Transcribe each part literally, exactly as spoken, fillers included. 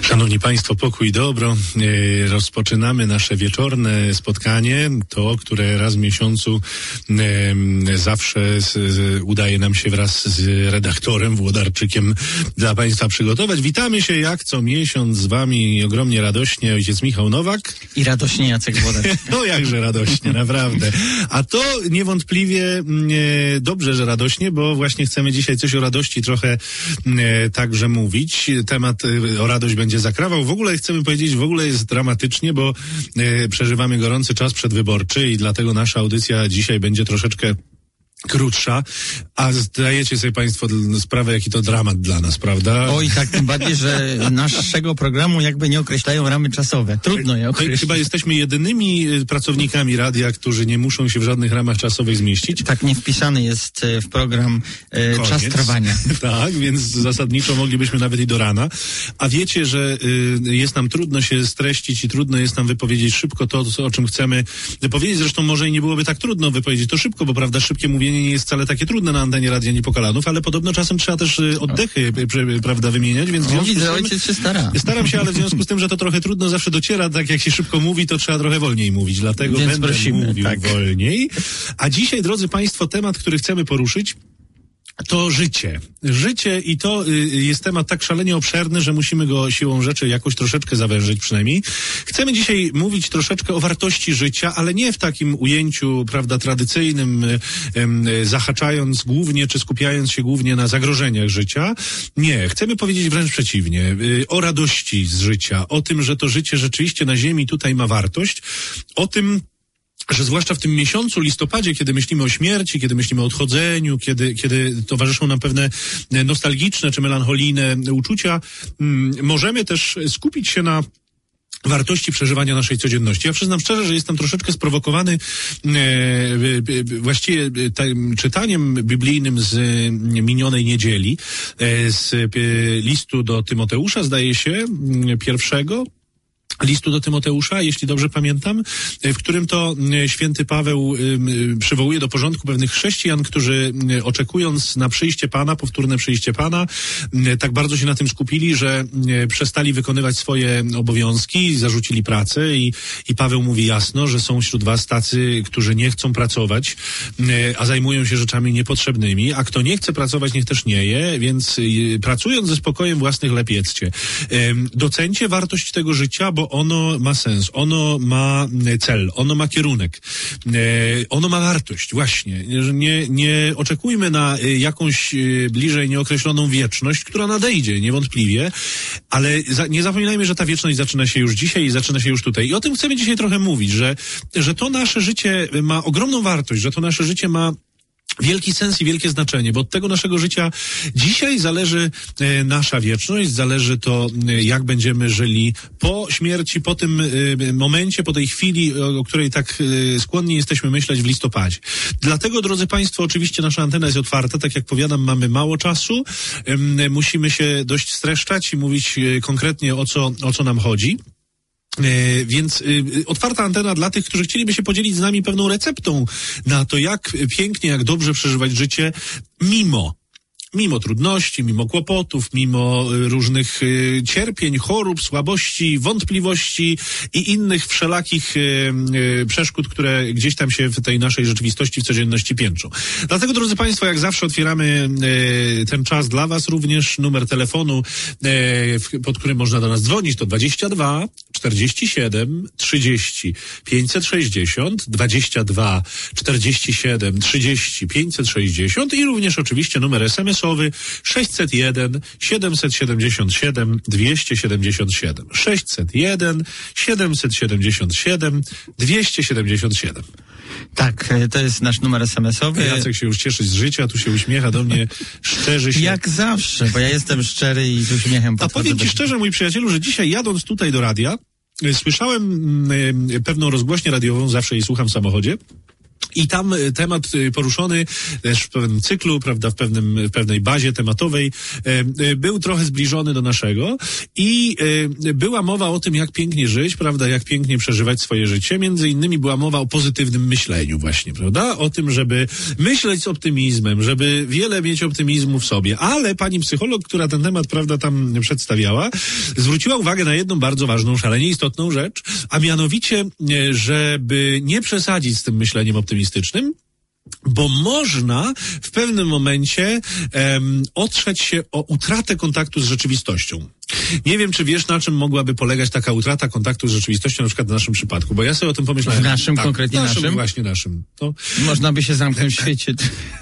Szanowni Państwo, pokój i dobro. E, rozpoczynamy nasze wieczorne spotkanie, to, które raz w miesiącu e, zawsze z, z, udaje nam się wraz z redaktorem Włodarczykiem dla Państwa przygotować. Witamy się jak co miesiąc z Wami ogromnie radośnie ojciec Michał Nowak. I radośnie Jacek Włodarczyk. No jakże radośnie, naprawdę. A to niewątpliwie e, dobrze, że radośnie, bo właśnie chcemy dzisiaj coś o radości trochę e, także mówić. Temat e, o radość będzie zakrawał. W ogóle chcemy powiedzieć, w ogóle jest dramatycznie, bo e, przeżywamy gorący czas przedwyborczy i dlatego nasza audycja dzisiaj będzie troszeczkę krótsza, a zdajecie sobie Państwo sprawę, jaki to dramat dla nas, prawda? Oj, tak, tym bardziej, że naszego programu jakby nie określają ramy czasowe. Trudno je określić. Chyba jesteśmy jedynymi pracownikami radia, którzy nie muszą się w żadnych ramach czasowych zmieścić. Tak, nie wpisany jest w program e, czas trwania. Tak, więc zasadniczo moglibyśmy nawet i do rana. A wiecie, że y, jest nam trudno się streścić i trudno jest nam wypowiedzieć szybko to, o czym chcemy powiedzieć. Zresztą może i nie byłoby tak trudno wypowiedzieć to szybko, bo prawda, szybkie mówienie nie jest wcale takie trudne na antenie Radia Niepokalanów, ale podobno czasem trzeba też y, oddechy, y, prawda, wymieniać, więc w no, związku widzę, z tym, ojciec się stara. Staram się, ale w związku z tym, że to trochę trudno zawsze dociera, tak jak się szybko mówi, to trzeba trochę wolniej mówić, dlatego więc będę prosimy, mówił tak. wolniej. A dzisiaj, drodzy Państwo, temat, który chcemy poruszyć, to życie. Życie i to y, jest temat tak szalenie obszerny, że musimy go siłą rzeczy jakoś troszeczkę zawężyć przynajmniej. Chcemy dzisiaj mówić troszeczkę o wartości życia, ale nie w takim ujęciu, prawda, tradycyjnym, y, y, zahaczając głównie, czy skupiając się głównie na zagrożeniach życia. Nie, chcemy powiedzieć wręcz przeciwnie. Y, o radości z życia, o tym, że to życie rzeczywiście na ziemi tutaj ma wartość, o tym, że zwłaszcza w tym miesiącu, listopadzie, kiedy myślimy o śmierci, kiedy myślimy o odchodzeniu, kiedy, kiedy towarzyszą nam pewne nostalgiczne czy melancholijne uczucia, mm, możemy też skupić się na wartości przeżywania naszej codzienności. Ja przyznam szczerze, że jestem troszeczkę sprowokowany e, e, właściwie tym czytaniem biblijnym z minionej niedzieli, e, z e, listu do Tymoteusza, zdaje się, pierwszego, listu do Tymoteusza, jeśli dobrze pamiętam, w którym to święty Paweł przywołuje do porządku pewnych chrześcijan, którzy oczekując na przyjście Pana, powtórne przyjście Pana, tak bardzo się na tym skupili, że przestali wykonywać swoje obowiązki, zarzucili pracę i, i Paweł mówi jasno, że są wśród was tacy, którzy nie chcą pracować, a zajmują się rzeczami niepotrzebnymi, a kto nie chce pracować, niech też nie je, więc pracując ze spokojem własnych lep jedzcie. Docencie wartość tego życia, bo ono ma sens, ono ma cel, ono ma kierunek, e, ono ma wartość, właśnie. Nie, nie oczekujmy na jakąś bliżej nieokreśloną wieczność, która nadejdzie, niewątpliwie, ale za, nie zapominajmy, że ta wieczność zaczyna się już dzisiaj i zaczyna się już tutaj. I o tym chcemy dzisiaj trochę mówić, że, że to nasze życie ma ogromną wartość, że to nasze życie ma wielki sens i wielkie znaczenie, bo od tego naszego życia dzisiaj zależy e, nasza wieczność, zależy to, e, jak będziemy żyli po śmierci, po tym e, momencie, po tej chwili, o, o której tak e, skłonni jesteśmy myśleć w listopadzie. Dlatego, drodzy Państwo, oczywiście nasza antena jest otwarta, tak jak powiadam, mamy mało czasu, e, musimy się dość streszczać i mówić e, konkretnie o co, o co nam chodzi. E, więc y, otwarta antena dla tych, którzy chcieliby się podzielić z nami pewną receptą na to, jak pięknie, jak dobrze przeżywać życie mimo Mimo trudności, mimo kłopotów, mimo różnych y, cierpień, chorób, słabości, wątpliwości i innych wszelakich y, y, przeszkód, które gdzieś tam się w tej naszej rzeczywistości, w codzienności piętrzą. Dlatego, drodzy Państwo, jak zawsze otwieramy y, ten czas dla Was również. Numer telefonu, y, pod którym można do nas dzwonić, to dwadzieścia dwa czterdzieści siedem trzydzieści pięćset sześćdziesiąt, dwadzieścia dwa czterdzieści siedem trzydzieści pięćset sześćdziesiąt i również oczywiście numer es em es owy sześćset jeden siedemset siedemdziesiąt siedem dwieście siedemdziesiąt siedem. sześćset jeden siedemset siedemdziesiąt siedem dwieście siedemdziesiąt siedem. Tak, to jest nasz numer es em es owy. Jacek się już cieszy z życia, tu się uśmiecha do mnie, szczerzy się. Jak zawsze, bo ja jestem szczery i z uśmiechem A powiem Ci szczerze, mój przyjacielu, że dzisiaj jadąc tutaj do radia, słyszałem y, pewną rozgłośnię radiową, zawsze jej słucham w samochodzie, I tam temat poruszony też w pewnym cyklu, prawda, w, pewnym, w pewnej bazie tematowej e, był trochę zbliżony do naszego i e, była mowa o tym, jak pięknie żyć, prawda, jak pięknie przeżywać swoje życie. Między innymi była mowa o pozytywnym myśleniu właśnie, prawda, o tym, żeby myśleć z optymizmem, żeby wiele mieć optymizmu w sobie. Ale pani psycholog, która ten temat, prawda, tam przedstawiała, zwróciła uwagę na jedną bardzo ważną, szalenie istotną rzecz, a mianowicie, żeby nie przesadzić z tym myśleniem optymistycznym, bo można w pewnym momencie um, otrzeć się o utratę kontaktu z rzeczywistością. Nie wiem, czy wiesz, na czym mogłaby polegać taka utrata kontaktu z rzeczywistością, na przykład w naszym przypadku, bo ja sobie o tym pomyślałem. W naszym, tak, konkretnie naszym? naszym? Właśnie naszym. To... Można by się zamknąć w świecie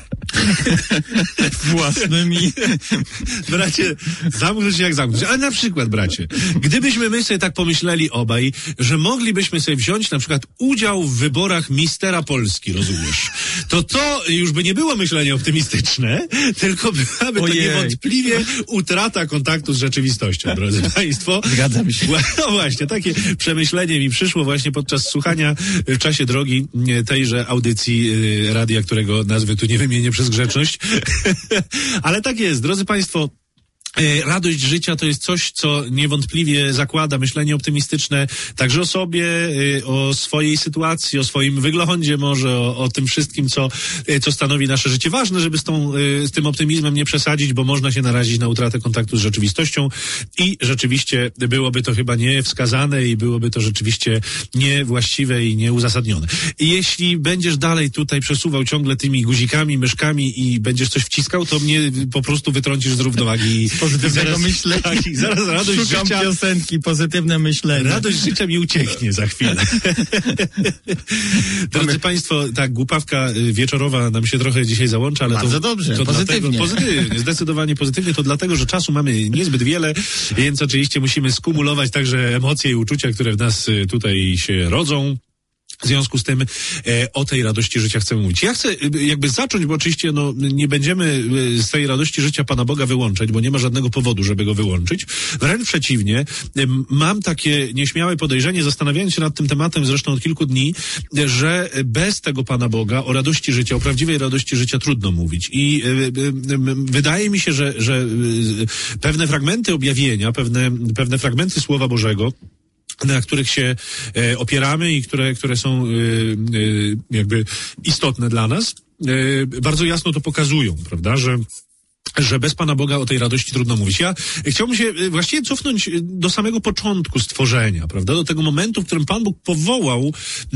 własnym i... Bracie, zamknąć się jak zamknąć. Ale na przykład, bracie, gdybyśmy my sobie tak pomyśleli obaj, że moglibyśmy sobie wziąć na przykład udział w wyborach Mistera Polski, rozumiesz? To to już by nie było myślenie optymistyczne, tylko byłaby Ojej. to niewątpliwie utrata kontaktu z rzeczywistością, drodzy państwo. Zgadzam się. No właśnie, takie przemyślenie mi przyszło właśnie podczas słuchania w czasie drogi tejże audycji radia, którego nazwy tu nie wymienię przez grzeczność. Ale tak jest, drodzy państwo. Radość życia to jest coś, co niewątpliwie zakłada myślenie optymistyczne także o sobie, o swojej sytuacji, o swoim wyglądzie może, o, o tym wszystkim, co, co stanowi nasze życie. Ważne, żeby z, tą, z tym optymizmem nie przesadzić, bo można się narazić na utratę kontaktu z rzeczywistością i rzeczywiście byłoby to chyba niewskazane i byłoby to rzeczywiście niewłaściwe i nieuzasadnione. I jeśli będziesz dalej tutaj przesuwał ciągle tymi guzikami, myszkami i będziesz coś wciskał, to mnie po prostu wytrącisz z równowagi. Pozytywnego myślenia. Tak, i zaraz radość Szukam życia. piosenki, pozytywne myślenie. Radość życia mi ucieknie za chwilę. Drodzy Mamy... państwo, tak, głupawka wieczorowa nam się trochę dzisiaj załącza, ale bardzo to, dobrze, to pozytywnie. Dlatego, pozytywnie, zdecydowanie pozytywnie, to dlatego, że czasu mamy niezbyt wiele, więc oczywiście musimy skumulować także emocje i uczucia, które w nas tutaj się rodzą. W związku z tym e, o tej radości życia chcemy mówić. Ja chcę e, jakby zacząć, bo oczywiście no, nie będziemy e, z tej radości życia Pana Boga wyłączać, bo nie ma żadnego powodu, żeby go wyłączyć. Wręcz przeciwnie, e, mam takie nieśmiałe podejrzenie, zastanawiając się nad tym tematem zresztą od kilku dni, e, że bez tego Pana Boga o radości życia, o prawdziwej radości życia trudno mówić. I e, e, wydaje mi się, że, że e, pewne fragmenty objawienia, pewne, pewne fragmenty Słowa Bożego, na których się e, opieramy i które, które są e, e, jakby istotne dla nas, e, bardzo jasno to pokazują, prawda, że że bez Pana Boga o tej radości trudno mówić. Ja chciałbym się właściwie cofnąć do samego początku stworzenia, prawda? Do tego momentu, w którym Pan Bóg powołał e,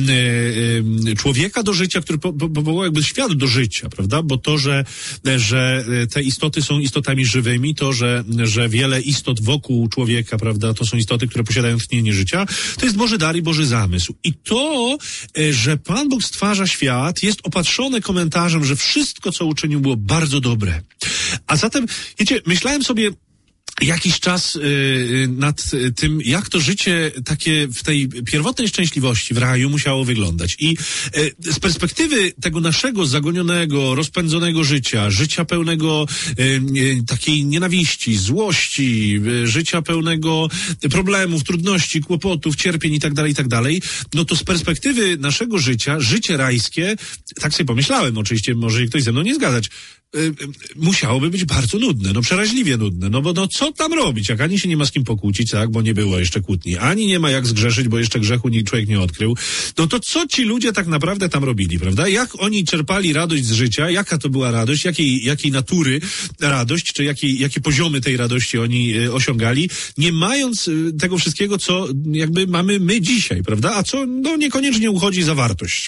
e, człowieka do życia, który po, po, powołał jakby świat do życia, prawda? Bo to, że, że te istoty są istotami żywymi, to, że, że wiele istot wokół człowieka, prawda, to są istoty, które posiadają tchnienie życia, to jest Boży dar i Boży zamysł. I to, że Pan Bóg stwarza świat, jest opatrzone komentarzem, że wszystko, co uczynił, było bardzo dobre. A zatem, wiecie, myślałem sobie jakiś czas y, nad tym, jak to życie takie w tej pierwotnej szczęśliwości w raju musiało wyglądać. I y, z perspektywy tego naszego zagonionego, rozpędzonego życia, życia pełnego y, y, takiej nienawiści, złości, y, życia pełnego problemów, trudności, kłopotów, cierpień i tak dalej, i tak dalej, no to z perspektywy naszego życia, życie rajskie, tak sobie pomyślałem, oczywiście może się ktoś ze mną nie zgadzać, musiałoby być bardzo nudne, no przeraźliwie nudne, no bo no co tam robić, jak ani się nie ma z kim pokłócić, tak, bo nie było jeszcze kłótni, ani nie ma jak zgrzeszyć, bo jeszcze grzechu nikt człowiek nie odkrył, no to co ci ludzie tak naprawdę tam robili, prawda? Jak oni czerpali radość z życia, jaka to była radość, jakiej, jakiej natury radość, czy jakiej, jakie poziomy tej radości oni y, osiągali, nie mając y, tego wszystkiego, co jakby mamy my dzisiaj, prawda? A co, no niekoniecznie uchodzi za wartość.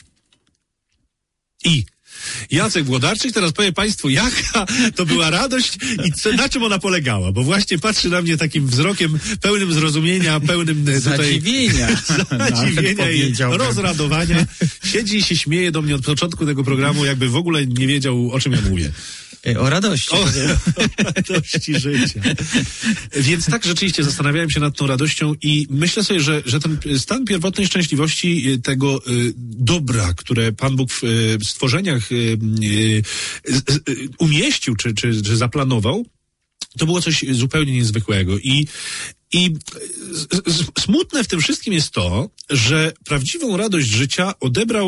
I Jacek Włodarczyk teraz powie Państwu, jaka to była radość i co, na czym ona polegała, bo właśnie patrzy na mnie takim wzrokiem pełnym zrozumienia, pełnym tutaj zadziwienia, zadziwienia i rozradowania. Siedzi i się śmieje do mnie od początku tego programu, jakby w ogóle nie wiedział, o czym ja mówię. O radości. O, o radości życia. Więc tak rzeczywiście zastanawiałem się nad tą radością i myślę sobie, że, że ten stan pierwotnej szczęśliwości, tego y, dobra, które Pan Bóg w, w stworzeniach y, y, y, umieścił czy, czy, czy zaplanował, to było coś zupełnie niezwykłego. I, i smutne w tym wszystkim jest to, że prawdziwą radość życia odebrał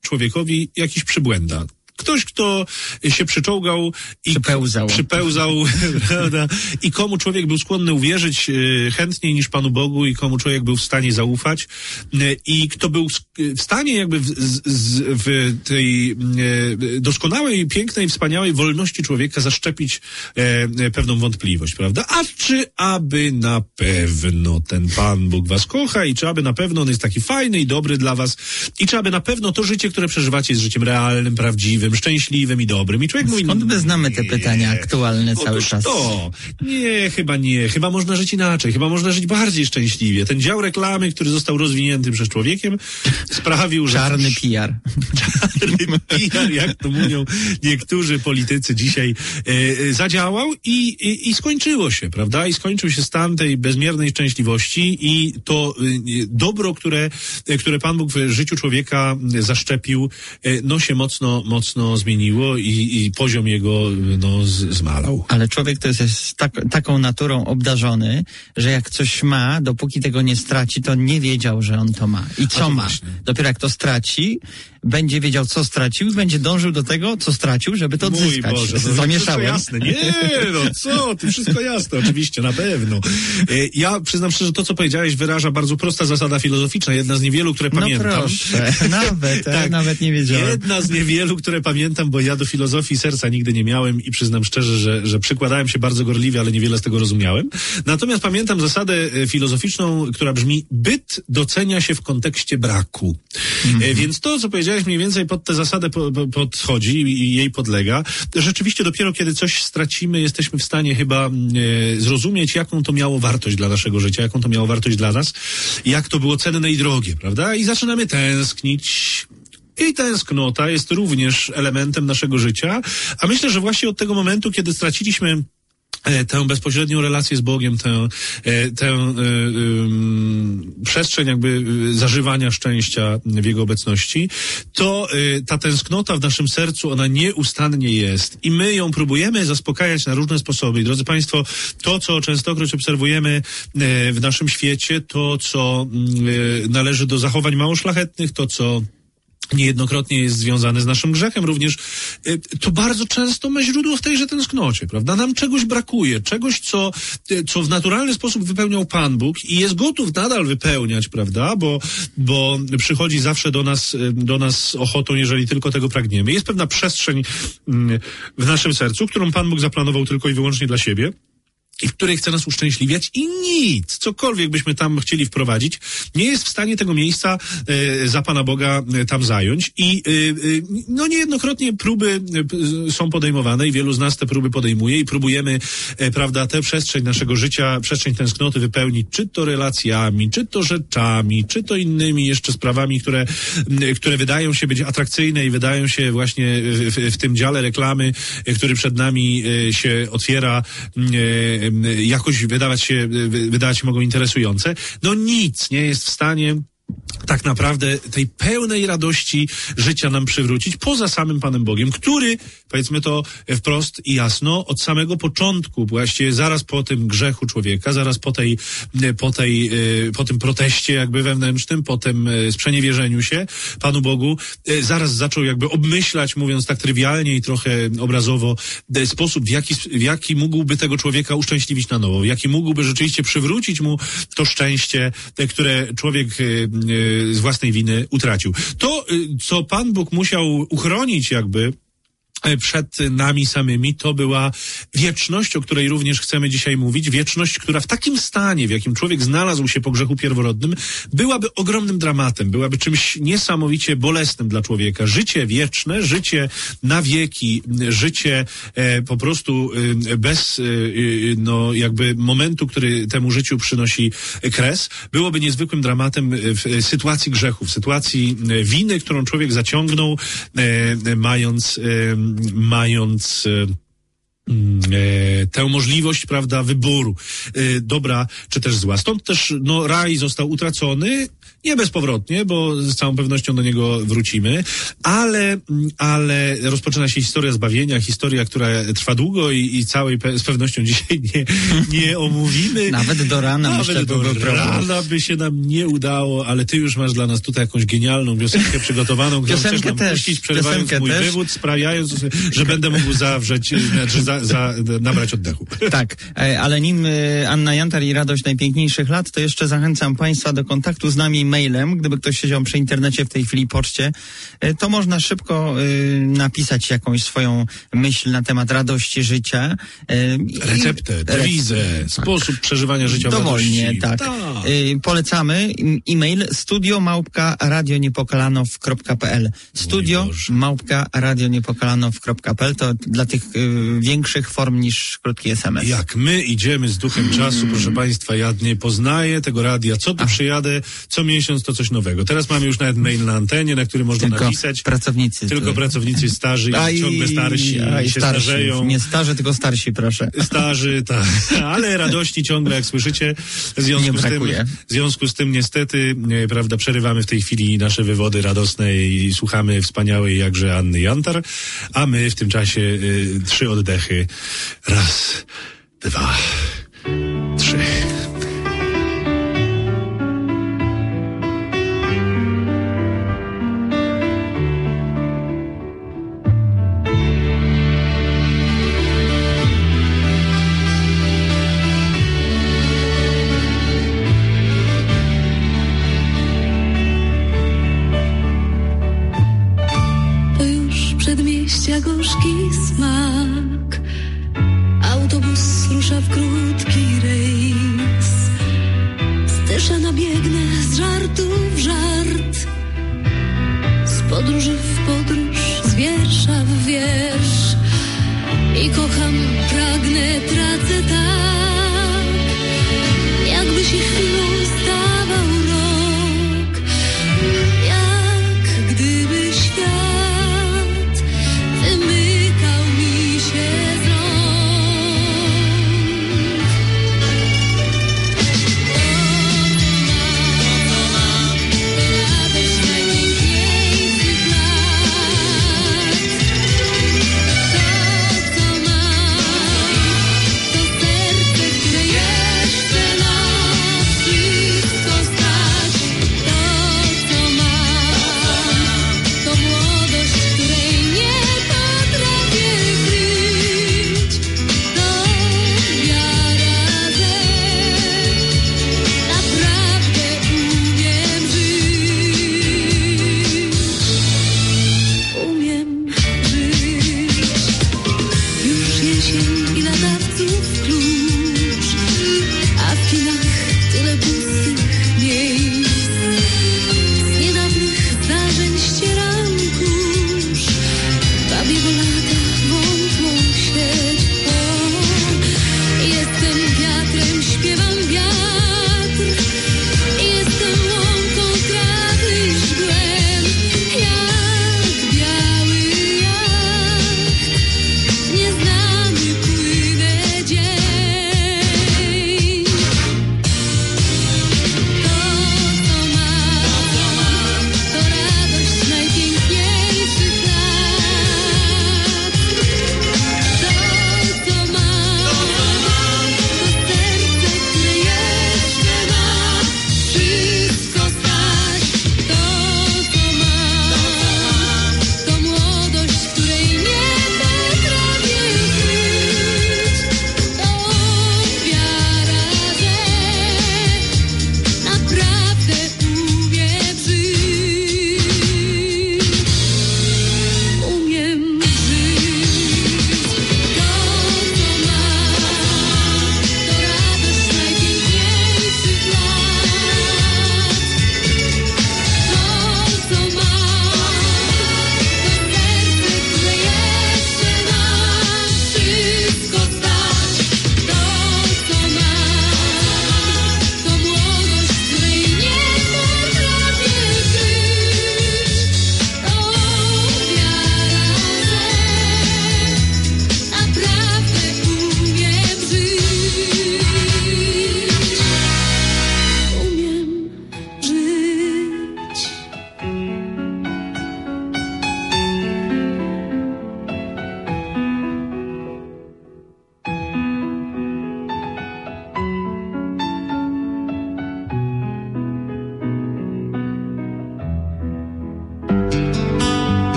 człowiekowi jakiś przybłęda. Ktoś, kto się przyczołgał i przypełzał, przypełzał prawda? I komu człowiek był skłonny uwierzyć e, chętniej niż Panu Bogu i komu człowiek był w stanie zaufać e, i kto był w stanie jakby w, z, w tej e, doskonałej, pięknej, wspaniałej wolności człowieka zaszczepić e, pewną wątpliwość, prawda? A czy aby na pewno ten Pan Bóg was kocha i czy aby na pewno on jest taki fajny i dobry dla was i czy aby na pewno to życie, które przeżywacie jest życiem realnym, prawdziwym, szczęśliwym i dobrym. I człowiek mówi, skąd my znamy te pytania aktualne cały Otóż czas? To. Nie, chyba nie. Chyba można żyć inaczej. Chyba można żyć bardziej szczęśliwie. Ten dział reklamy, który został rozwinięty przez człowiekiem, sprawił, że... Czarny P R. Czarny P R, jak to mówią niektórzy politycy dzisiaj, e, zadziałał i, i, i skończyło się, prawda? I skończył się stan tej bezmiernej szczęśliwości i to e, dobro, które, e, które Pan Bóg w życiu człowieka zaszczepił, e, no się mocno, mocno zmieniło i, i poziom jego no, z, zmalał. Ale człowiek to jest, jest tak, taką naturą obdarzony, że jak coś ma, dopóki tego nie straci, to nie wiedział, że on to ma. I co ma? Właśnie. Dopiero jak to straci, będzie wiedział, co stracił i będzie dążył do tego, co stracił, żeby to Mój odzyskać. Boże, no, Zamieszałem. Jasne. Nie, no co, ty wszystko jasne, oczywiście, na pewno. Ja przyznam szczerze, to co powiedziałeś wyraża bardzo prosta zasada filozoficzna, jedna z niewielu, które pamiętam. No proszę, nawet, tak, nawet nie wiedziałem. Jedna z niewielu, które pamiętam, bo ja do filozofii serca nigdy nie miałem i przyznam szczerze, że, że przykładałem się bardzo gorliwie, ale niewiele z tego rozumiałem. Natomiast pamiętam zasadę filozoficzną, która brzmi: byt docenia się w kontekście braku. Mm-hmm. Więc to, co powiedziałeś, mniej więcej pod tę zasadę po, po, podchodzi i jej podlega. Rzeczywiście dopiero kiedy coś stracimy, jesteśmy w stanie chyba e, zrozumieć, jaką to miało wartość dla naszego życia, jaką to miało wartość dla nas, jak to było cenne i drogie, prawda? I zaczynamy tęsknić. I tęsknota jest również elementem naszego życia, a myślę, że właśnie od tego momentu, kiedy straciliśmy tę bezpośrednią relację z Bogiem, tę, tę y, y, przestrzeń jakby zażywania szczęścia w Jego obecności, to y, ta tęsknota w naszym sercu, ona nieustannie jest i my ją próbujemy zaspokajać na różne sposoby. I drodzy Państwo, to, co częstokroć obserwujemy y, w naszym świecie, to, co y, należy do zachowań mało szlachetnych, to, co niejednokrotnie jest związane z naszym grzechem również, to bardzo często ma źródło w tejże tęsknocie, prawda? Nam czegoś brakuje, czegoś, co, co w naturalny sposób wypełniał Pan Bóg i jest gotów nadal wypełniać, prawda? Bo, bo przychodzi zawsze do nas, do nas ochotą, jeżeli tylko tego pragniemy. Jest pewna przestrzeń w naszym sercu, którą Pan Bóg zaplanował tylko i wyłącznie dla siebie, i w której chce nas uszczęśliwiać i nic, cokolwiek byśmy tam chcieli wprowadzić, nie jest w stanie tego miejsca e, za Pana Boga e, tam zająć i e, e, no niejednokrotnie próby e, są podejmowane i wielu z nas te próby podejmuje i próbujemy, e, prawda, tę przestrzeń naszego życia, przestrzeń tęsknoty wypełnić, czy to relacjami, czy to rzeczami, czy to innymi jeszcze sprawami, które, e, które wydają się być atrakcyjne i wydają się właśnie w, w tym dziale reklamy, e, który przed nami e, się otwiera, e, jakoś wydawać się, wydawać się mogą interesujące. No nic nie jest w stanie tak naprawdę tej pełnej radości życia nam przywrócić, poza samym Panem Bogiem, który, powiedzmy to wprost i jasno, od samego początku, właściwie zaraz po tym grzechu człowieka, zaraz po tej, po tej, po tym proteście jakby wewnętrznym, po tym sprzeniewierzeniu się Panu Bogu, zaraz zaczął jakby obmyślać, mówiąc tak trywialnie i trochę obrazowo, sposób, w jaki, w jaki mógłby tego człowieka uszczęśliwić na nowo, w jaki mógłby rzeczywiście przywrócić mu to szczęście, które człowiek z własnej winy utracił. To, co Pan Bóg musiał uchronić jakby przed nami samymi, to była wieczność, o której również chcemy dzisiaj mówić. Wieczność, która w takim stanie, w jakim człowiek znalazł się po grzechu pierworodnym, byłaby ogromnym dramatem, byłaby czymś niesamowicie bolesnym dla człowieka. Życie wieczne, życie na wieki, życie e, po prostu e, bez e, no jakby momentu, który temu życiu przynosi kres, byłoby niezwykłym dramatem w sytuacji grzechu, w sytuacji winy, którą człowiek zaciągnął, e, mając e, mając e, e, tę możliwość, prawda, wyboru e, dobra czy też zła. Stąd też no, raj został utracony, Nie bezpowrotnie, bo z całą pewnością do niego wrócimy, ale, ale rozpoczyna się historia zbawienia, historia, która trwa długo i, i całej pe- z pewnością dzisiaj nie, nie omówimy. Nawet do rana, Nawet myślę, do byłby rana by się nam nie udało, ale ty już masz dla nas tutaj jakąś genialną piosenkę przygotowaną, którą chcesz nam też, puścić, przerywając mój też. wywód, sprawiając, że będę mógł zawrzeć, znaczy za, za, nabrać oddechu. Tak, ale nim Anna Jantar i Radość Najpiękniejszych Lat, to jeszcze zachęcam Państwa do kontaktu z nami mailem. Gdyby ktoś siedział przy internecie w tej chwili, poczcie, to można szybko y, napisać jakąś swoją myśl na temat radości życia. Y, Receptę, dewizę, tak. Sposób przeżywania życia w Dowolnie, radości. tak. tak. Y, polecamy e-mail studio małpka radioniepokalanow kropka p l studio małpka radioniepokalanow kropka p l to dla tych y, większych form niż krótki es em es. Jak my idziemy z duchem czasu, proszę Państwa, ja nie poznaję tego radia, co tu Ach. przyjadę, co miesiąc to coś nowego. Teraz mamy już nawet mail na antenie, na który można tylko napisać. Pracownicy. Tylko to... pracownicy starzy i ciągle starsi a, i się starsi. starzeją. Nie starzy, tylko starsi, proszę. Starzy, tak. Ale radości ciągle, jak słyszycie. W związku, nie z tym, w związku z tym niestety, nie, prawda, przerywamy w tej chwili nasze wywody radosne i słuchamy wspaniałej jakże Anny Jantar, a my w tym czasie y, trzy oddechy. Raz, dwa, trzy. Przedmieścia gorzki smak. Autobus rusza w krótki rejs. Stysza nabiegnę z żartu w żart. Z podróży w podróż, z wiersza w wiersz. I kocham, pragnę, tracę tak, jakby się chwilą stawał rok. Jak gdyby świat wymykał mi się z rąk. To, co mam, to radość najpiękniejszych lat. To, co mam, to serce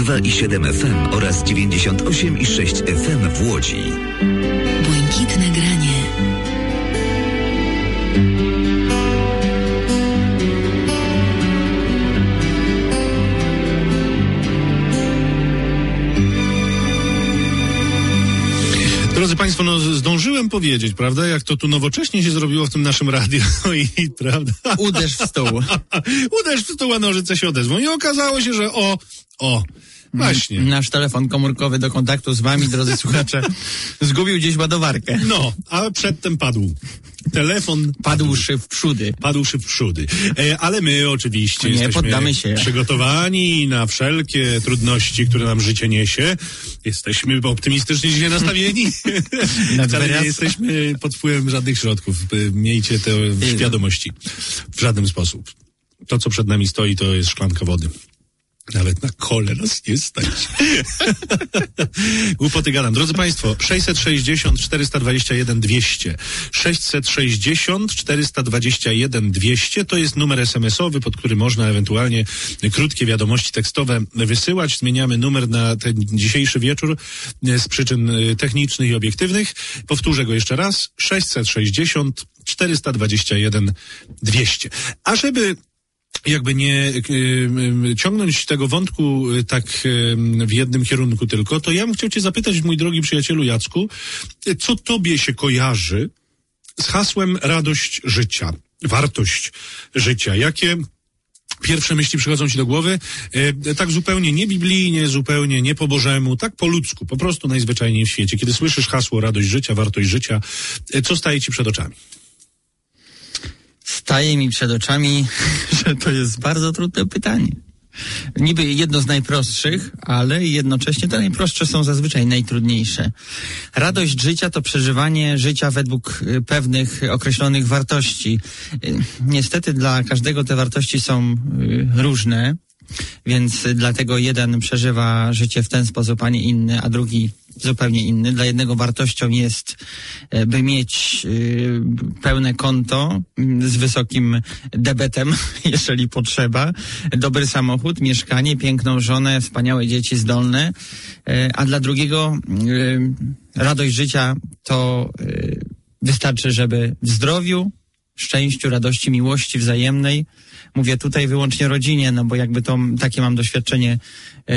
dwa i siedem F M oraz dziewięćdziesiąt osiem i sześć F M w Łodzi. Błękitne granie. Drodzy Państwo, no zdążyłem powiedzieć, prawda, jak to tu nowocześnie się zrobiło w tym naszym radiu i, prawda? Uderz w stół. Uderz w stół, a nożyce się odezwą. I okazało się, że o, o, właśnie. Nasz telefon komórkowy do kontaktu z wami, drodzy słuchacze, zgubił gdzieś ładowarkę. No, a przedtem padł. Telefon Padłszy w przódy. Padłszy w przódy. E, ale my oczywiście Nie, jesteśmy poddamy się. przygotowani na wszelkie trudności, które nam życie niesie. Jesteśmy optymistycznie dzisiaj nastawieni. Wcale nie jesteśmy pod wpływem żadnych środków. Miejcie to w świadomości. W żaden sposób. To, co przed nami stoi, to jest szklanka wody. Nawet na kole nas nie stać. Głupoty gadam. Drodzy Państwo, sześćset sześćdziesiąt czterysta dwadzieścia jeden dwieście. sześćset sześćdziesiąt czterysta dwadzieścia jeden dwieście to jest numer es em esowy, pod który można ewentualnie krótkie wiadomości tekstowe wysyłać. Zmieniamy numer na ten dzisiejszy wieczór z przyczyn technicznych i obiektywnych. Powtórzę go jeszcze raz. sześćset sześćdziesiąt czterysta dwadzieścia jeden dwieście. A żeby jakby nie y, y, ciągnąć tego wątku y, tak y, w jednym kierunku tylko, to ja bym chciał cię zapytać, mój drogi przyjacielu Jacku, y, co tobie się kojarzy z hasłem radość życia, wartość życia? Jakie pierwsze myśli przychodzą ci do głowy? Y, tak zupełnie nie biblijnie, zupełnie nie po Bożemu, tak po ludzku, po prostu najzwyczajniej w świecie. Kiedy słyszysz hasło radość życia, wartość życia, y, co staje ci przed oczami? Staje mi przed oczami, że to jest bardzo trudne pytanie. Niby jedno z najprostszych, ale jednocześnie te najprostsze są zazwyczaj najtrudniejsze. Radość życia to przeżywanie życia według pewnych określonych wartości. Niestety dla każdego te wartości są różne, więc dlatego jeden przeżywa życie w ten sposób, a nie inny, a drugi zupełnie inny. Dla jednego wartością jest, by mieć y, pełne konto z wysokim debetem, jeżeli potrzeba, dobry samochód, mieszkanie, piękną żonę, wspaniałe dzieci zdolne, y, a dla drugiego y, radość życia to y, wystarczy, żeby w zdrowiu, szczęściu, radości, miłości wzajemnej, mówię tutaj wyłącznie o rodzinie, no bo jakby to takie mam doświadczenie yy,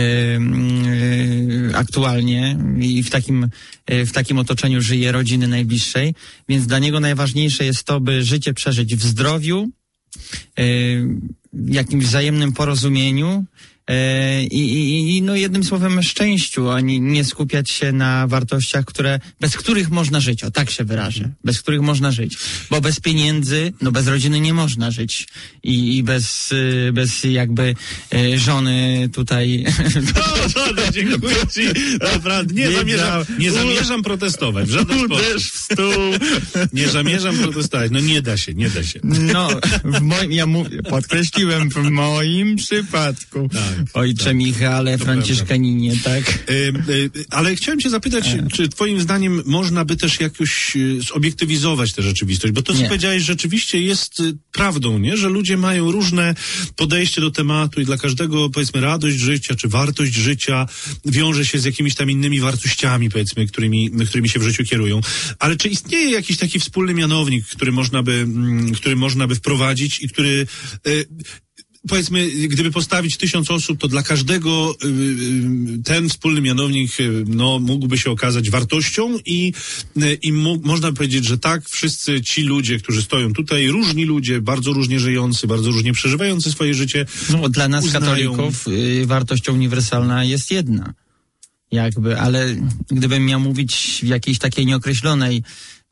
yy, aktualnie i w takim, yy, w takim otoczeniu żyje rodziny najbliższej, więc dla niego najważniejsze jest to, by życie przeżyć w zdrowiu, yy, w jakimś wzajemnym porozumieniu, I, i, i no jednym słowem szczęściu, a nie, nie skupiać się na wartościach, które, bez których można żyć, o tak się wyrażę, bez których można żyć, bo bez pieniędzy, no bez rodziny nie można żyć i, i bez, bez jakby e, żony tutaj. No, no, dziękuję ci, naprawdę, nie, nie zamierzam, nie zamierzam protestować, w żaden sposób. W stół. Nie zamierzam protestować, no nie da się, nie da się. No, w moim, ja mówię, podkreśliłem, w moim przypadku. Tak. Ojcze tak, Michale, Franciszkaninie, tak? Y, y, ale chciałem cię zapytać, e. czy twoim zdaniem można by też jakoś y, zobiektywizować tę rzeczywistość? Bo to, co nie. powiedziałeś, rzeczywiście jest y, prawdą, nie? Że ludzie mają różne podejście do tematu i dla każdego, powiedzmy, radość życia, czy wartość życia wiąże się z jakimiś tam innymi wartościami, powiedzmy, którymi, którymi się w życiu kierują. Ale czy istnieje jakiś taki wspólny mianownik, który można by, mm, który można by wprowadzić i który... Y, Powiedzmy, gdyby postawić tysiąc osób, to dla każdego y, ten wspólny mianownik y, no, mógłby się okazać wartością i, y, i mo- można powiedzieć, że tak, wszyscy ci ludzie, którzy stoją tutaj, różni ludzie, bardzo różnie żyjący, bardzo różnie przeżywający swoje życie. No, dla nas uznają... katolików y, wartością uniwersalna jest jedna. Jakby, ale gdybym miał mówić w jakiejś takiej nieokreślonej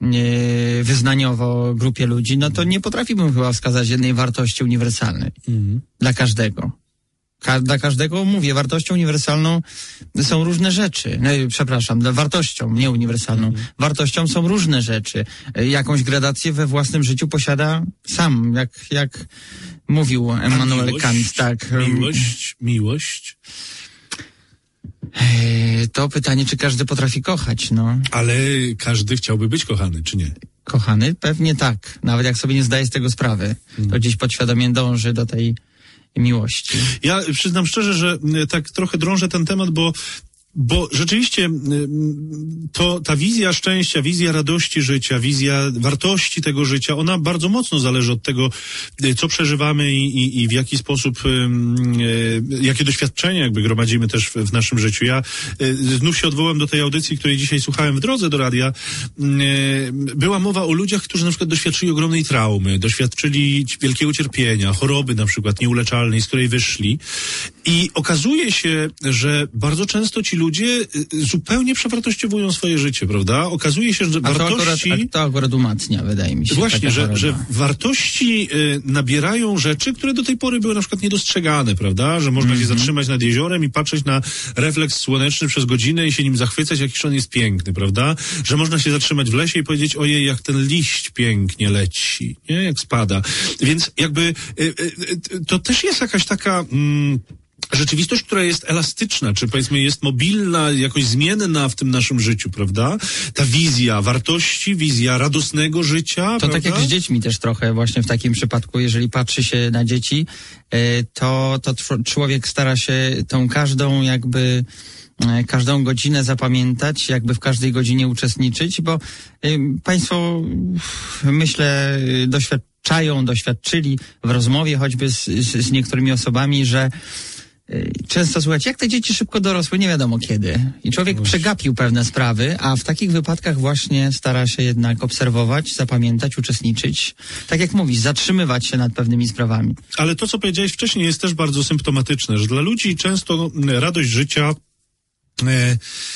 wyznaniowo grupie ludzi, no to nie potrafiłbym chyba wskazać jednej wartości uniwersalnej. Mhm. Dla każdego. Ka- dla każdego, mówię, wartością uniwersalną są różne rzeczy. No, przepraszam, wartością, nie uniwersalną. Mhm. Wartością są różne rzeczy. Jakąś gradację we własnym życiu posiada sam, jak, jak mówił Immanuel Kant. Tak. Miłość, miłość. To pytanie, czy każdy potrafi kochać, no. Ale każdy chciałby być kochany, czy nie? Kochany? Pewnie tak. Nawet jak sobie nie zdaje z tego sprawy. Hmm. To gdzieś podświadomie dąży do tej miłości. Ja przyznam szczerze, że tak trochę drążę ten temat, bo Bo rzeczywiście to ta wizja szczęścia, wizja radości życia, wizja wartości tego życia, ona bardzo mocno zależy od tego, co przeżywamy i, i, i w jaki sposób, e, jakie doświadczenia jakby gromadzimy też w, w naszym życiu. Ja e, znów się odwołam do tej audycji, której dzisiaj słuchałem w drodze do radia. E, była mowa o ludziach, którzy na przykład doświadczyli ogromnej traumy, doświadczyli wielkiego cierpienia, choroby na przykład nieuleczalnej, z której wyszli. I okazuje się, że bardzo często ci ludzie zupełnie przewartościowują swoje życie, prawda? Okazuje się, że a wartości... To akurat, to akurat umacnia, wydaje mi się. Właśnie, że, choroba. że wartości y, nabierają rzeczy, które do tej pory były na przykład niedostrzegane, prawda? Że można mm-hmm. się zatrzymać nad jeziorem i patrzeć na refleks słoneczny przez godzinę i się nim zachwycać, jakiż on jest piękny, prawda? Że można się zatrzymać w lesie i powiedzieć, ojej, jak ten liść pięknie leci, nie? Jak spada. Więc jakby y, y, y, to też jest jakaś taka... Mm, rzeczywistość, która jest elastyczna, czy powiedzmy jest mobilna, jakoś zmienna w tym naszym życiu, prawda? Ta wizja wartości, wizja radosnego życia, To prawda? tak jak z dziećmi też trochę właśnie w takim przypadku, jeżeli patrzy się na dzieci, to, to człowiek stara się tą każdą jakby każdą godzinę zapamiętać, jakby w każdej godzinie uczestniczyć, bo y, państwo, myślę, doświadczają, doświadczyli w rozmowie choćby z, z, z niektórymi osobami, że często słuchać, jak te dzieci szybko dorosły, nie wiadomo kiedy. I człowiek Uż. przegapił pewne sprawy, a w takich wypadkach właśnie stara się jednak obserwować, zapamiętać, uczestniczyć. Tak jak mówisz, zatrzymywać się nad pewnymi sprawami. Ale to, co powiedziałeś wcześniej, jest też bardzo symptomatyczne, że dla ludzi często radość życia e,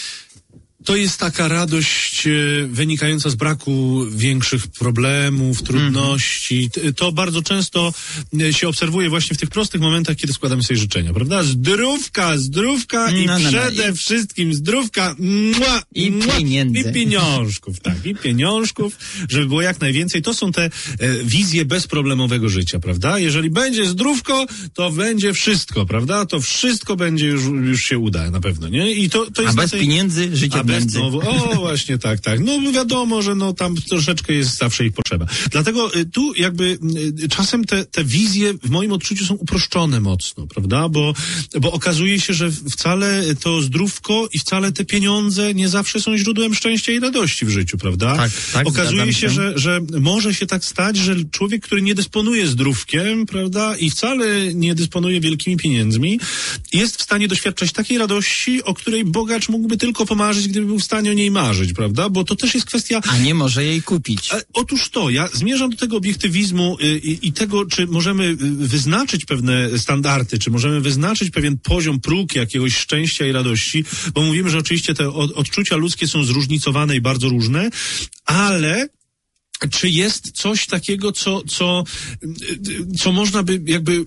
to jest taka radość wynikająca z braku większych problemów, trudności. Mm. To bardzo często się obserwuje właśnie w tych prostych momentach, kiedy składamy sobie życzenia, prawda? Zdrówka, zdrówka i no, no, przede no. wszystkim zdrówka mua, i mua, pieniędzy. I pieniążków, tak, i pieniążków, żeby było jak najwięcej. To są te e, wizje bezproblemowego życia, prawda? Jeżeli będzie zdrówko, to będzie wszystko, prawda? To wszystko będzie już, już się uda na pewno, nie? I to, to jest A bez tej... pieniędzy życie będzie. No, o, właśnie tak, tak. No wiadomo, że no tam troszeczkę jest zawsze ich potrzeba. Dlatego y, tu jakby y, czasem te, te wizje w moim odczuciu są uproszczone mocno, prawda? Bo, bo okazuje się, że wcale to zdrówko i wcale te pieniądze nie zawsze są źródłem szczęścia i radości w życiu, prawda? Tak, tak, okazuje się, się. Że, że może się tak stać, że człowiek, który nie dysponuje zdrówkiem, prawda, i wcale nie dysponuje wielkimi pieniędzmi, jest w stanie doświadczać takiej radości, o której bogacz mógłby tylko pomarzyć, gdyby był w stanie o niej marzyć, prawda? Bo to też jest kwestia... A nie może jej kupić. A, otóż to, ja zmierzam do tego obiektywizmu y, y, i tego, czy możemy wyznaczyć pewne standardy, czy możemy wyznaczyć pewien poziom, próg jakiegoś szczęścia i radości, bo mówimy, że oczywiście te od, odczucia ludzkie są zróżnicowane i bardzo różne, ale... czy jest coś takiego, co, co, co można by jakby...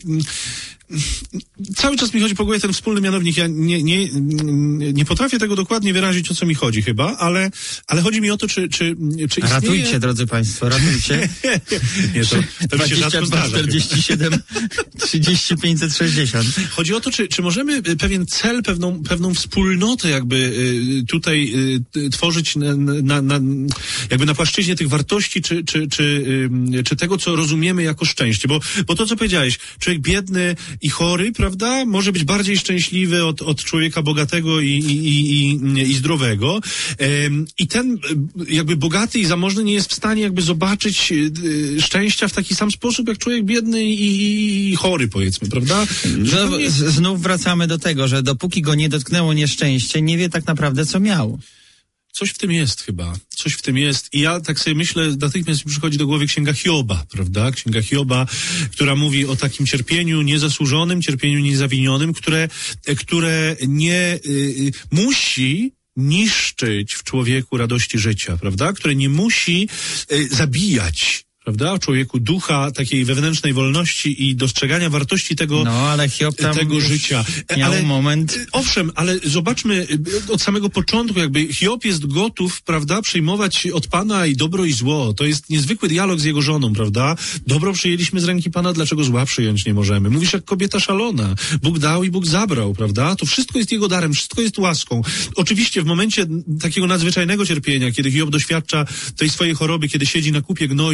Cały czas mi chodzi po głowie ten wspólny mianownik. Ja nie, nie, nie potrafię tego dokładnie wyrazić, o co mi chodzi chyba, ale, ale chodzi mi o to, czy, czy, czy istnieje... Ratujcie, drodzy państwo, ratujcie. nie, to, to mi się rzadko zdarza. czterdzieści siedem trzydzieści pięćset sześćdziesiąt. Chodzi o to, czy, czy możemy pewien cel, pewną, pewną wspólnotę jakby tutaj tworzyć na, na, na, jakby na płaszczyźnie tych wartości, czy, czy, czy, czy tego, co rozumiemy jako szczęście. Bo, bo to, co powiedziałeś, człowiek biedny i chory, prawda, może być bardziej szczęśliwy od, od człowieka bogatego i, i, i, i, i zdrowego. Ym, I ten jakby bogaty i zamożny nie jest w stanie jakby zobaczyć y, szczęścia w taki sam sposób, jak człowiek biedny i, i, i chory, powiedzmy, prawda? Znów, znów wracamy do tego, że dopóki go nie dotknęło nieszczęście, nie wie tak naprawdę, co miał. Coś w tym jest chyba. Coś w tym jest. I ja tak sobie myślę, natychmiast mi przychodzi do głowy Księga Hioba, prawda? Księga Hioba, która mówi o takim cierpieniu niezasłużonym, cierpieniu niezawinionym, które, które nie y, musi niszczyć w człowieku radości życia, prawda? Które nie musi y, zabijać, prawda? Człowieku ducha takiej wewnętrznej wolności i dostrzegania wartości tego, no, ale Hiob tam tego życia. Miał ale, moment. Owszem, ale zobaczmy od samego początku, jakby Hiob jest gotów, prawda, przyjmować od Pana i dobro i zło. To jest niezwykły dialog z jego żoną, prawda? Dobro przyjęliśmy z ręki Pana, dlaczego zła przyjąć nie możemy? Mówisz jak kobieta szalona. Bóg dał i Bóg zabrał, prawda? To wszystko jest jego darem, wszystko jest łaską. Oczywiście w momencie takiego nadzwyczajnego cierpienia, kiedy Hiob doświadcza tej swojej choroby, kiedy siedzi na kupie gnoju i kiedy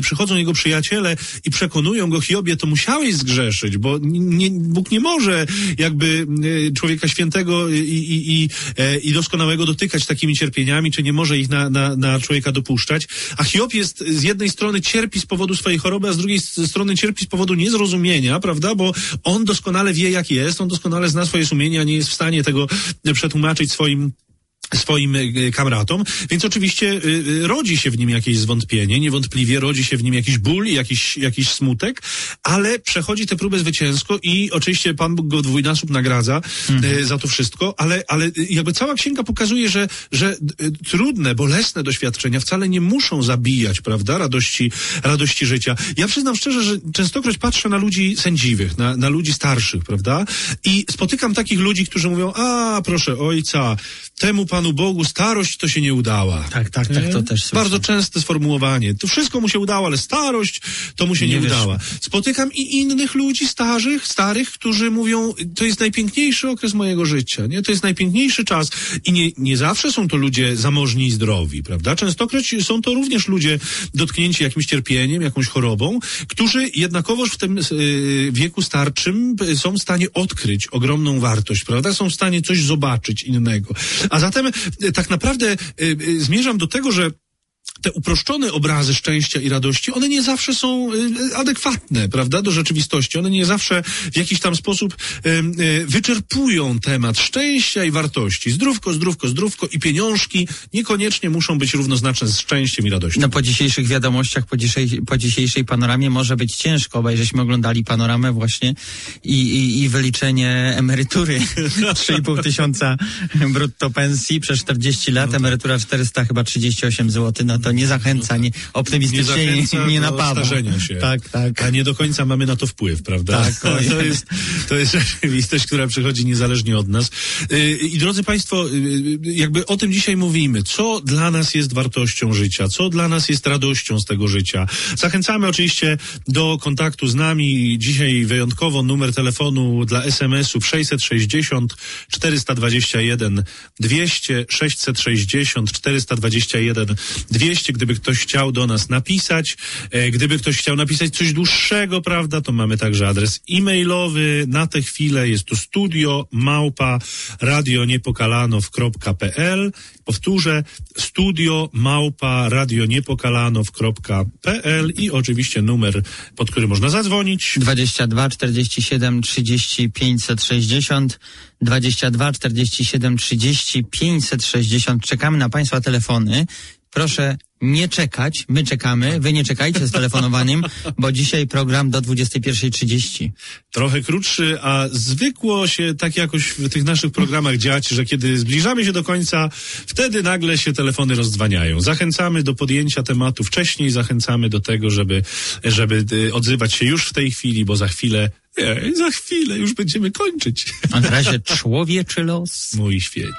przychodzą jego przyjaciele i przekonują go: Hiobie, to musiałeś zgrzeszyć, bo nie, Bóg nie może jakby człowieka świętego i, i, i, i doskonałego dotykać takimi cierpieniami, czy nie może ich na, na, na człowieka dopuszczać. A Hiob jest z jednej strony cierpi z powodu swojej choroby, a z drugiej strony cierpi z powodu niezrozumienia, prawda, bo on doskonale wie, jak jest, on doskonale zna swoje sumienie, a nie jest w stanie tego przetłumaczyć swoim swoim kamratom, więc oczywiście y, rodzi się w nim jakieś zwątpienie, niewątpliwie rodzi się w nim jakiś ból i jakiś, jakiś smutek, ale przechodzi tę próbę zwycięsko i oczywiście Pan Bóg go dwójnasób nagradza mhm. y, za to wszystko, ale, ale jakby cała księga pokazuje, że, że y, trudne, bolesne doświadczenia wcale nie muszą zabijać, prawda, radości, radości życia. Ja przyznam szczerze, że częstokroć patrzę na ludzi sędziwych, na, na ludzi starszych, prawda, i spotykam takich ludzi, którzy mówią: a proszę ojca, temu Panu Bogu starość to się nie udała. Tak, tak, tak, to też słyszę. Bardzo częste sformułowanie. To wszystko mu się udało, ale starość to mu się nie, nie udała. Spotykam i innych ludzi starych, starych, którzy mówią: to jest najpiękniejszy okres mojego życia, nie? To jest najpiękniejszy czas. I nie, nie zawsze są to ludzie zamożni i zdrowi, prawda? Częstokroć są to również ludzie dotknięci jakimś cierpieniem, jakąś chorobą, którzy jednakowoż w tym yy, wieku starczym są w stanie odkryć ogromną wartość, prawda? Są w stanie coś zobaczyć innego. A zatem tak naprawdę y, y, zmierzam do tego, że te uproszczone obrazy szczęścia i radości, one nie zawsze są y, adekwatne, prawda, do rzeczywistości. One nie zawsze w jakiś tam sposób y, y, wyczerpują temat szczęścia i wartości. Zdrówko, zdrówko, zdrówko i pieniążki niekoniecznie muszą być równoznaczne z szczęściem i radością. No po dzisiejszych wiadomościach, po, dzisiej, po dzisiejszej panoramie może być ciężko, bo żeśmy oglądali panoramę właśnie i, i, i wyliczenie emerytury trzy i pół tysiąca brutto pensji przez czterdzieści lat, no tak. Emerytura czterysta chyba trzydzieści osiem złotych, no to nie zachęca, nie, optymistycznie nie, nie, nie napawa. Się. Tak, tak. A nie do końca mamy na to wpływ, prawda? Tak, to, to, jest, to jest rzeczywistość, która przychodzi niezależnie od nas. I drodzy Państwo, jakby o tym dzisiaj mówimy. Co dla nas jest wartością życia? Co dla nas jest radością z tego życia? Zachęcamy oczywiście do kontaktu z nami. Dzisiaj wyjątkowo numer telefonu dla es em esów sześćset sześćdziesiąt czterysta dwadzieścia jeden dwieście, sześćset sześćdziesiąt czterysta dwadzieścia jeden dwieście, gdyby ktoś chciał do nas napisać, e, gdyby ktoś chciał napisać coś dłuższego, prawda, to mamy także adres e-mailowy. Na tę chwilę jest to studio małpa radioniepokalanow kropka pe el. Powtórzę, studio małpa radioniepokalanow kropka pe el i oczywiście numer, pod który można zadzwonić. dwadzieścia dwa czterdzieści siedem trzydzieści pięćset sześćdziesiąt dwadzieścia dwa czterdzieści siedem trzydzieści pięćset sześćdziesiąt. Czekamy na Państwa telefony. Proszę nie czekać, my czekamy, wy nie czekajcie z telefonowaniem, bo dzisiaj program do dwudziestej pierwszej trzydzieści. Trochę krótszy, a zwykło się tak jakoś w tych naszych programach dziać, że kiedy zbliżamy się do końca, wtedy nagle się telefony rozdzwaniają. Zachęcamy do podjęcia tematu wcześniej, zachęcamy do tego, żeby, żeby odzywać się już w tej chwili, bo za chwilę, nie, za chwilę już będziemy kończyć. A na razie człowieczy los. Mój świeć.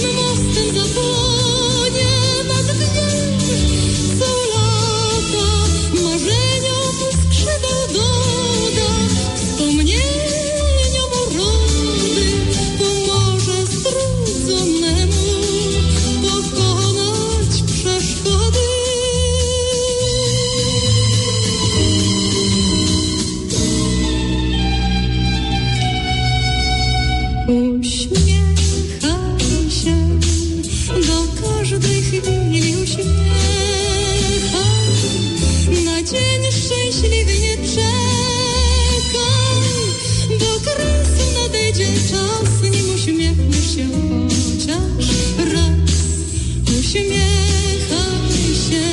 Mostem zapłonie nad dniem, są lata. każdej chwili uśmiechać. Na dzień szczęśliwy nie czekaj, do kresu nadejdzie czas, nim uśmiechniesz się chociaż raz. Uśmiechaj się,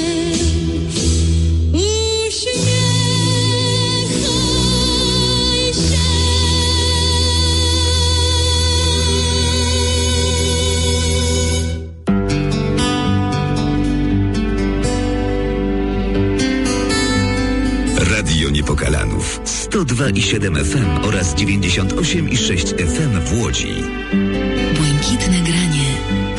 uśmiechaj się. Radio Niepokalanów sto dwa i siedem F M oraz dziewięćdziesiąt osiem i sześć F M w Łodzi. Błękitne granie.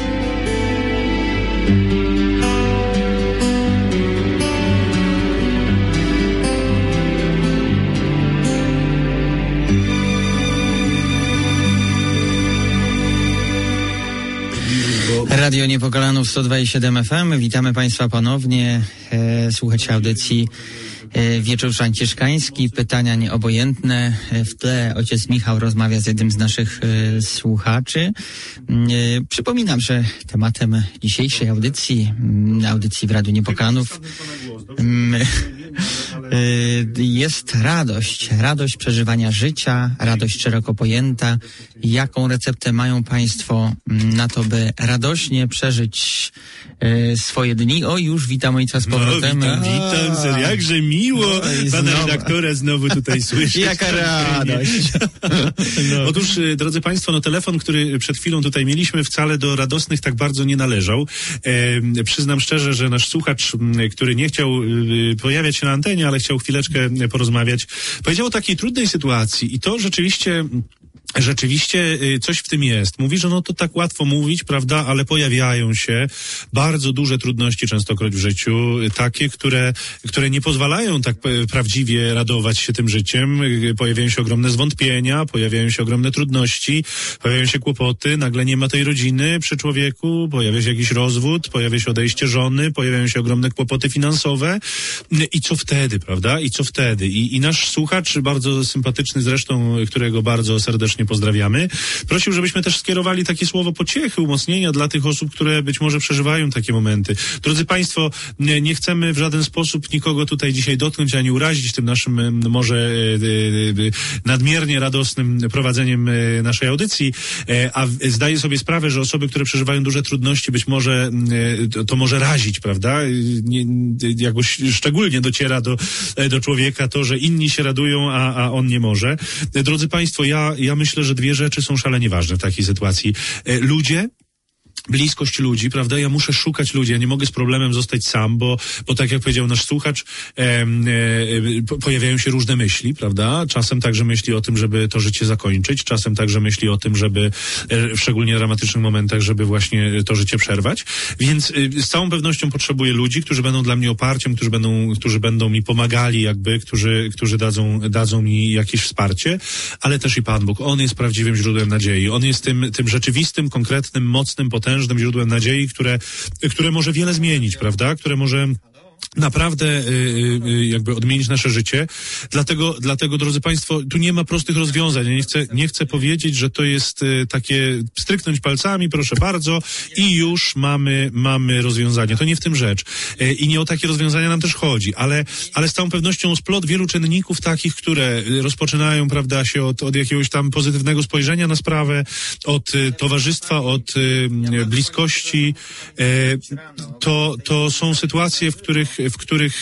Radio Niepokalanów sto dwa i siedem F M. Witamy Państwa ponownie. E, słuchacie audycji e, Wieczór Franciszkański. Pytania nieobojętne. E, w tle ojciec Michał rozmawia z jednym z naszych e, słuchaczy. E, przypominam, że tematem dzisiejszej audycji, m, audycji w Radiu Niepokalanów, m, jest radość, radość przeżywania życia, radość szeroko pojęta. Jaką receptę mają Państwo na to, by radośnie przeżyć e, swoje dni? O, już witam ojca z powrotem. No, witam, witam, ser, jakże miło no, pana znowu. redaktora znowu tutaj słyszeć. Jaka radość. No. Otóż, drodzy Państwo, no telefon, który przed chwilą tutaj mieliśmy, wcale do radosnych tak bardzo nie należał. E, przyznam szczerze, że nasz słuchacz, który nie chciał e, pojawiać się na antenie, ale chciał chwileczkę porozmawiać, powiedział o takiej trudnej sytuacji i to rzeczywiście... Rzeczywiście coś w tym jest. Mówi, że no to tak łatwo mówić, prawda, ale pojawiają się bardzo duże trudności częstokroć w życiu, takie, które, które nie pozwalają tak prawdziwie radować się tym życiem. Pojawiają się ogromne zwątpienia, pojawiają się ogromne trudności, pojawiają się kłopoty, nagle nie ma tej rodziny przy człowieku, pojawia się jakiś rozwód, pojawia się odejście żony, pojawiają się ogromne kłopoty finansowe. I co wtedy, prawda? I co wtedy? I, i nasz słuchacz, bardzo sympatyczny zresztą, którego bardzo serdecznie pozdrawiamy, prosił, żebyśmy też skierowali takie słowo pociechy, umocnienia dla tych osób, które być może przeżywają takie momenty. Drodzy Państwo, nie, nie chcemy w żaden sposób nikogo tutaj dzisiaj dotknąć, ani urazić tym naszym może e, e, nadmiernie radosnym prowadzeniem e, naszej audycji, e, a zdaję sobie sprawę, że osoby, które przeżywają duże trudności, być może e, to, to może razić, prawda? Nie, jakoś szczególnie dociera do, do człowieka to, że inni się radują, a, a on nie może. E, drodzy Państwo, ja, ja myślę, że dwie rzeczy są szalenie ważne w takiej sytuacji. E, ludzie, bliskość ludzi, prawda? Ja muszę szukać ludzi, ja nie mogę z problemem zostać sam, bo, bo tak jak powiedział nasz słuchacz, e, e, pojawiają się różne myśli, prawda? Czasem także myśli o tym, żeby to życie zakończyć, czasem także myśli o tym, żeby e, w szczególnie dramatycznych momentach, żeby właśnie to życie przerwać. Więc e, z całą pewnością potrzebuję ludzi, którzy będą dla mnie oparciem, którzy będą, którzy będą mi pomagali jakby, którzy, którzy dadzą, dadzą mi jakieś wsparcie, ale też i Pan Bóg. On jest prawdziwym źródłem nadziei. On jest tym, tym rzeczywistym, konkretnym, mocnym, potężnym źródłem nadziei, które, które może wiele zmienić, prawda? Które może naprawdę y, y, jakby odmienić nasze życie. Dlatego, dlatego, drodzy Państwo, tu nie ma prostych rozwiązań. Ja nie chcę, nie chcę powiedzieć, że to jest y, takie stryknąć palcami, proszę bardzo, i już mamy, mamy rozwiązanie. To nie w tym rzecz. Y, I nie o takie rozwiązania nam też chodzi, ale, ale z całą pewnością splot wielu czynników takich, które rozpoczynają, prawda, się od, od jakiegoś tam pozytywnego spojrzenia na sprawę, od y, towarzystwa, od y, bliskości, y, to, to są sytuacje, w których w których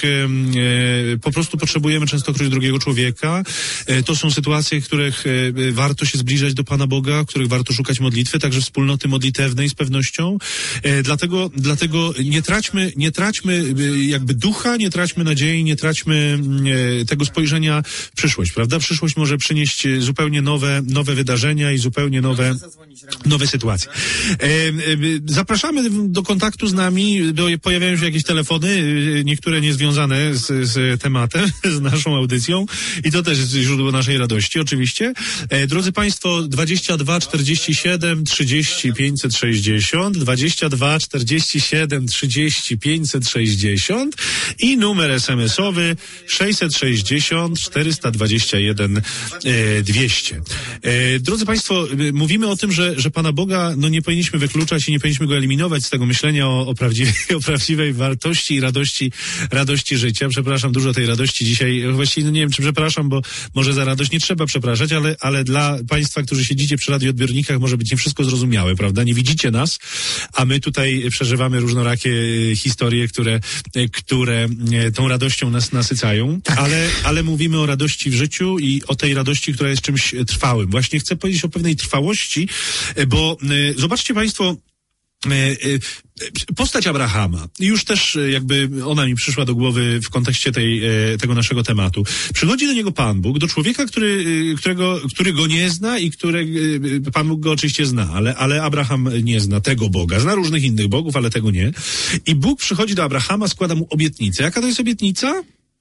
e, po prostu potrzebujemy częstokroć drugiego człowieka. E, to są sytuacje, w których e, warto się zbliżać do Pana Boga, w których warto szukać modlitwy, także wspólnoty modlitewnej z pewnością. E, dlatego, dlatego nie traćmy, nie traćmy e, jakby ducha, nie traćmy nadziei, nie traćmy e, tego spojrzenia w przyszłość, prawda? Przyszłość może przynieść zupełnie nowe, nowe wydarzenia i zupełnie nowe, nowe sytuacje. E, e, zapraszamy do kontaktu z nami, do, pojawiają się jakieś telefony, niektóre niezwiązane z, z tematem, z naszą audycją i to też jest źródło naszej radości, oczywiście. E, drodzy Państwo, dwadzieścia dwa czterdzieści siedem trzydzieści pięćset sześćdziesiąt, dwadzieścia dwa czterdzieści siedem trzydzieści pięćset sześćdziesiąt i numer esemesowy sześćset sześćdziesiąt czterysta dwadzieścia jeden dwieście. E, drodzy Państwo, mówimy o tym, że, że Pana Boga no nie powinniśmy wykluczać i nie powinniśmy go eliminować z tego myślenia o, o, prawdziwej, o prawdziwej wartości i radości, radości życia. Przepraszam, dużo tej radości dzisiaj, właściwie no nie wiem, czy przepraszam, bo może za radość nie trzeba przepraszać, ale, ale dla Państwa, którzy siedzicie przy radioodbiornikach, może być nie wszystko zrozumiałe, prawda? Nie widzicie nas, a my tutaj przeżywamy różnorakie historie, które, które tą radością nas nasycają, ale, ale mówimy o radości w życiu i o tej radości, która jest czymś trwałym. Właśnie chcę powiedzieć o pewnej trwałości, bo zobaczcie Państwo, postać Abrahama, już też jakby ona mi przyszła do głowy w kontekście tej, tego naszego tematu. Przychodzi do niego Pan Bóg, do człowieka, który, którego, który go nie zna i który, Pan Bóg go oczywiście zna, ale, ale Abraham nie zna tego Boga. Zna różnych innych bogów, ale tego nie. I Bóg przychodzi do Abrahama, składa mu obietnicę. Jaka to jest obietnica?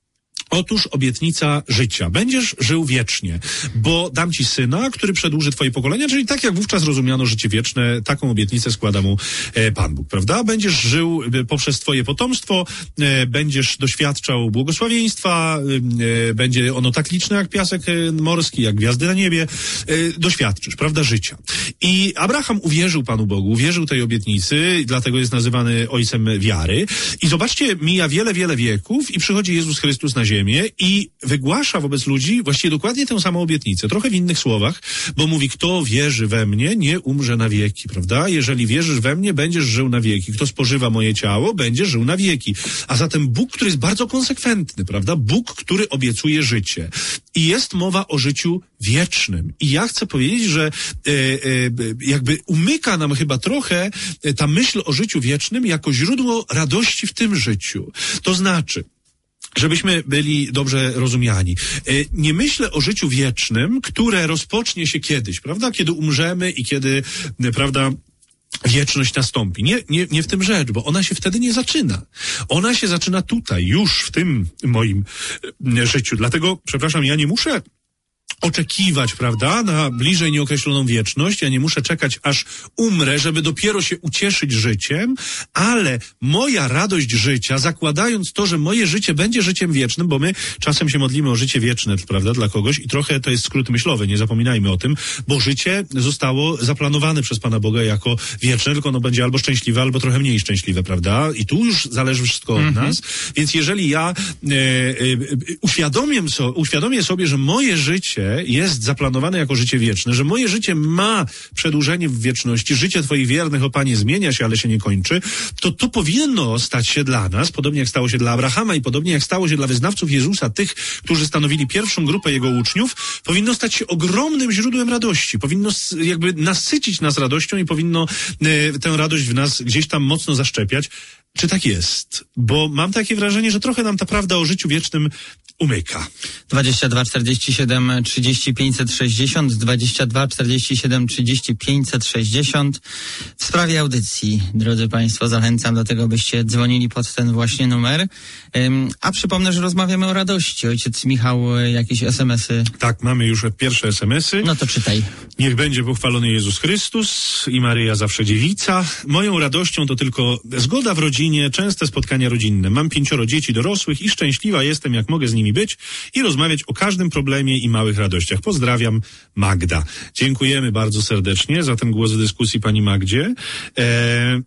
Otóż obietnica życia. Będziesz żył wiecznie, bo dam ci syna, który przedłuży twoje pokolenia, czyli tak jak wówczas rozumiano życie wieczne, taką obietnicę składa mu e, Pan Bóg, prawda? Będziesz żył e, poprzez twoje potomstwo, e, będziesz doświadczał błogosławieństwa, e, będzie ono tak liczne jak piasek e, morski, jak gwiazdy na niebie, e, doświadczysz, prawda, życia. I Abraham uwierzył Panu Bogu, uwierzył tej obietnicy, dlatego jest nazywany ojcem wiary. I zobaczcie, mija wiele, wiele wieków i przychodzi Jezus Chrystus na ziemię i wygłasza wobec ludzi właściwie dokładnie tę samą obietnicę, trochę w innych słowach, bo mówi, kto wierzy we mnie, nie umrze na wieki, prawda? Jeżeli wierzysz we mnie, będziesz żył na wieki. Kto spożywa moje ciało, będzie żył na wieki. A zatem Bóg, który jest bardzo konsekwentny, prawda? Bóg, który obiecuje życie. I jest mowa o życiu wiecznym. I ja chcę powiedzieć, że e, e, jakby umyka nam chyba trochę ta myśl o życiu wiecznym jako źródło radości w tym życiu. To znaczy, żebyśmy byli dobrze rozumiani. Nie myślę o życiu wiecznym, które rozpocznie się kiedyś, prawda? Kiedy umrzemy i kiedy, prawda, wieczność nastąpi. Nie, nie, nie w tym rzecz, bo ona się wtedy nie zaczyna. Ona się zaczyna tutaj, już w tym moim życiu. Dlatego, przepraszam, ja nie muszę oczekiwać, prawda, na bliżej nieokreśloną wieczność. Ja nie muszę czekać, aż umrę, żeby dopiero się ucieszyć życiem, ale moja radość życia, zakładając to, że moje życie będzie życiem wiecznym, bo my czasem się modlimy o życie wieczne, prawda, dla kogoś i trochę to jest skrót myślowy, nie zapominajmy o tym, bo życie zostało zaplanowane przez Pana Boga jako wieczne, tylko ono będzie albo szczęśliwe, albo trochę mniej szczęśliwe, prawda? I tu już zależy wszystko od mm-hmm. nas. Więc jeżeli ja e, e, uświadomię, so, uświadomię sobie, że moje życie jest zaplanowane jako życie wieczne, że moje życie ma przedłużenie w wieczności, życie Twoich wiernych, o Panie, zmienia się, ale się nie kończy, to to powinno stać się dla nas, podobnie jak stało się dla Abrahama i podobnie jak stało się dla wyznawców Jezusa, tych, którzy stanowili pierwszą grupę Jego uczniów, powinno stać się ogromnym źródłem radości, powinno jakby nasycić nas radością i powinno e, tę radość w nas gdzieś tam mocno zaszczepiać. Czy tak jest? Bo mam takie wrażenie, że trochę nam ta prawda o życiu wiecznym umyka. dwadzieścia dwa czterdzieści siedem trzydzieści pięćset sześćdziesiąt, dwadzieścia dwa czterdzieści siedem trzydzieści pięćset sześćdziesiąt. W sprawie audycji, drodzy Państwo, zachęcam do tego, byście dzwonili pod ten właśnie numer. Ym, a przypomnę, że rozmawiamy o radości. Ojciec Michał, jakieś esemesy? Tak, mamy już pierwsze esemesy. No to czytaj. Niech będzie pochwalony Jezus Chrystus i Maryja zawsze dziewica. Moją radością to tylko zgoda w rodzinie, częste spotkania rodzinne. Mam pięcioro dzieci dorosłych i szczęśliwa jestem, jak mogę z nimi być i rozmawiać o każdym problemie i małych radościach. Pozdrawiam, Magda. Dziękujemy bardzo serdecznie za ten głos dyskusji pani Magdzie. Eee,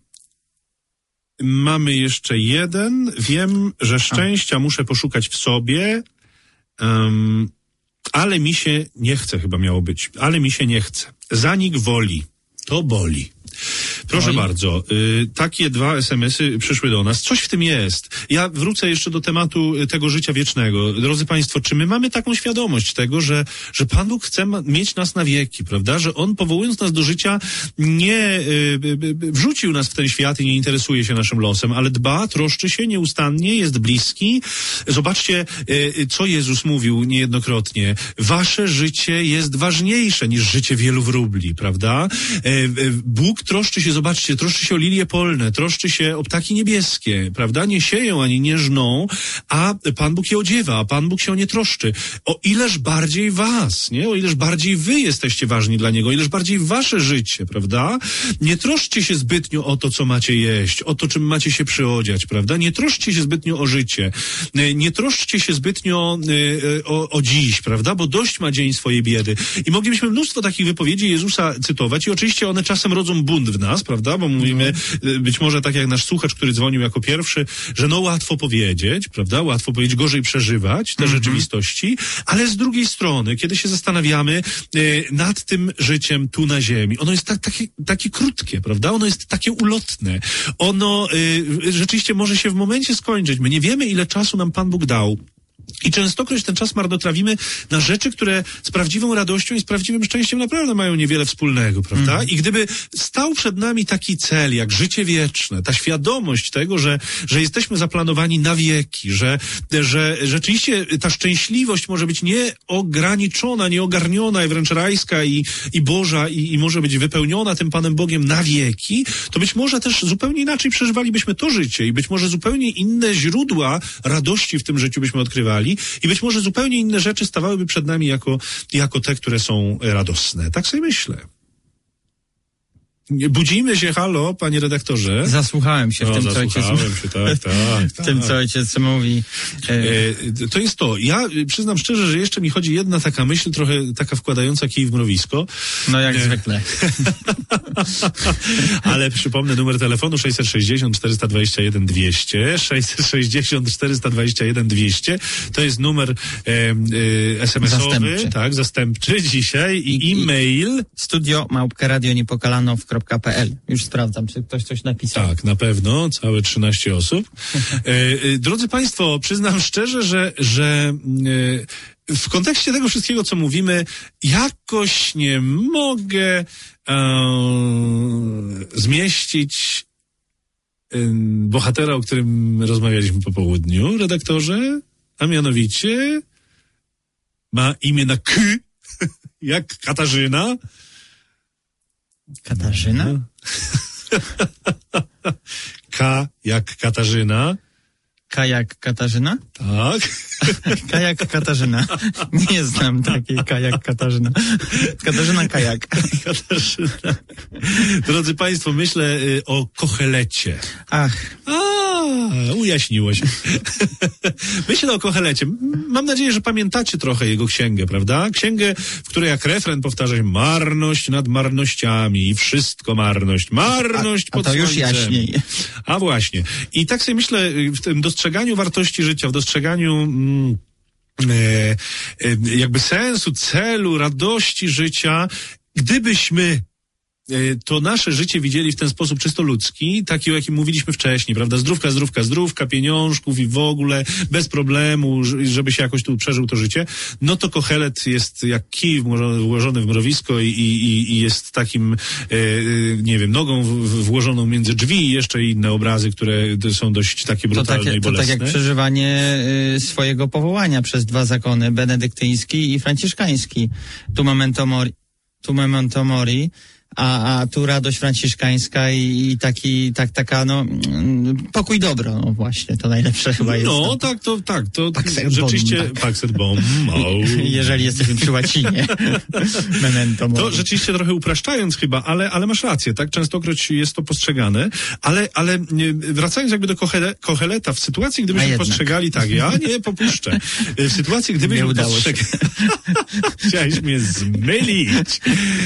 mamy jeszcze jeden. Wiem, że szczęścia muszę poszukać w sobie, um, ale mi się nie chce, chyba miało być. Ale mi się nie chce. Zanik woli. To boli. Proszę bardzo, y, takie dwa esemesy przyszły do nas. Coś w tym jest. Ja wrócę jeszcze do tematu tego życia wiecznego. Drodzy Państwo, czy my mamy taką świadomość tego, że, że Pan Bóg chce ma, mieć nas na wieki, prawda? Że On, powołując nas do życia, nie y, y, wrzucił nas w ten świat i nie interesuje się naszym losem, ale dba, troszczy się nieustannie, jest bliski. Zobaczcie, y, co Jezus mówił niejednokrotnie. Wasze życie jest ważniejsze niż życie wielu wróbli, prawda? Y, y, Bóg troszczy się się, zobaczcie, troszczy się o lilie polne, troszczy się o ptaki niebieskie, prawda? Nie sieją ani nie żną, a Pan Bóg je odziewa, a Pan Bóg się o nie troszczy. O ileż bardziej was, nie? O ileż bardziej wy jesteście ważni dla Niego, o ileż bardziej wasze życie, prawda? Nie troszczcie się zbytnio o to, co macie jeść, o to, czym macie się przyodziać, prawda? Nie troszczcie się zbytnio o życie, nie troszczcie się zbytnio y, o, o dziś, prawda? Bo dość ma dzień swojej biedy. I moglibyśmy mnóstwo takich wypowiedzi Jezusa cytować i oczywiście one czasem rodzą bunt w nas, prawda? Bo mówimy, y, być może tak jak nasz słuchacz, który dzwonił jako pierwszy, że no łatwo powiedzieć, prawda? Łatwo powiedzieć, gorzej przeżywać te mm-hmm. rzeczywistości, ale z drugiej strony, kiedy się zastanawiamy y, nad tym życiem tu na ziemi, ono jest tak, takie, takie krótkie, prawda? Ono jest takie ulotne. Ono y, rzeczywiście może się w momencie skończyć. My nie wiemy, ile czasu nam Pan Bóg dał. I częstokroć ten czas marnotrawimy na rzeczy, które z prawdziwą radością i z prawdziwym szczęściem naprawdę mają niewiele wspólnego, prawda? Mm. I gdyby stał przed nami taki cel, jak życie wieczne, ta świadomość tego, że, że jesteśmy zaplanowani na wieki, że, że rzeczywiście ta szczęśliwość może być nieograniczona, nieogarniona i wręcz rajska i, i Boża i, i może być wypełniona tym Panem Bogiem na wieki, to być może też zupełnie inaczej przeżywalibyśmy to życie i być może zupełnie inne źródła radości w tym życiu byśmy odkrywali. I być może zupełnie inne rzeczy stawałyby przed nami jako, jako te, które są radosne. Tak sobie myślę. Budzimy się, halo, panie redaktorze. Zasłuchałem się w no, tym, co ojciec, się, tak, tak, w tak. tym, co ojciec mówi. E, to jest to. Ja przyznam szczerze, że jeszcze mi chodzi jedna taka myśl, trochę taka wkładająca kij w mrowisko. No jak e... zwykle. Ale przypomnę numer telefonu sześćset sześćdziesiąt czterysta dwadzieścia jeden dwieście, sześćset sześćdziesiąt czterysta dwadzieścia jeden dwieście. To jest numer e, e, es em esowy, zastępczy. tak, zastępczy dzisiaj i, I e-mail studio małpka radio niepokalanow kropka p l. Już sprawdzam, czy ktoś coś napisał. Tak, na pewno, całe trzynaście osób. E, e, drodzy Państwo, przyznam szczerze, że, że e, w kontekście tego wszystkiego, co mówimy, jakoś nie mogę e, zmieścić e, bohatera, o którym rozmawialiśmy po południu, redaktorze, a mianowicie ma imię na K, jak Katarzyna. Katarzyna? K jak Katarzyna. K jak Katarzyna? Tak. K jak Katarzyna. Nie znam takiej K jak Katarzyna. Katarzyna Kajak. Katarzyna. Drodzy Państwo, myślę y, o Kohelecie. Ach. A, ujaśniło się. Myślę o Kohelecie. Mam nadzieję, że pamiętacie trochę jego księgę, prawda? Księgę, w której jak refren powtarza się marność nad marnościami i wszystko marność. Marność a, a, pod a to już słońcem. jaśniej. A właśnie. I tak sobie myślę, w tym dostrzeganiu wartości życia, w dostrzeganiu mm, e, e, jakby sensu, celu, radości życia, gdybyśmy to nasze życie widzieli w ten sposób czysto ludzki, taki o jakim mówiliśmy wcześniej, prawda? Zdrówka, zdrówka, zdrówka, pieniążków i w ogóle bez problemu, żeby się jakoś tu przeżył to życie, no to Kohelet jest jak kij włożony w mrowisko i, i, i jest takim, e, nie wiem, nogą w, włożoną między drzwi i jeszcze inne obrazy, które są dość takie brutalne to tak, i bolesne. To tak jak przeżywanie y, swojego powołania przez dwa zakony, benedyktyński i franciszkański. Tu memento mori, tu memento mori, A, a tu radość franciszkańska i, i taki, tak, taka, no, pokój dobro, no właśnie, to najlepsze chyba jest. No, no. tak, to, tak, to Pax et rzeczywiście, bon, tak. Pax et bon, oh. Jeżeli jesteśmy przy łacinie. Memento mori. To rzeczywiście trochę upraszczając chyba, ale, ale masz rację, tak, częstokroć jest to postrzegane, ale, ale wracając jakby do Kohele, Koheleta, w sytuacji, gdybyśmy postrzegali, tak, ja nie popuszczę, w sytuacji, gdybyśmy postrzegali, chciałeś mnie zmylić,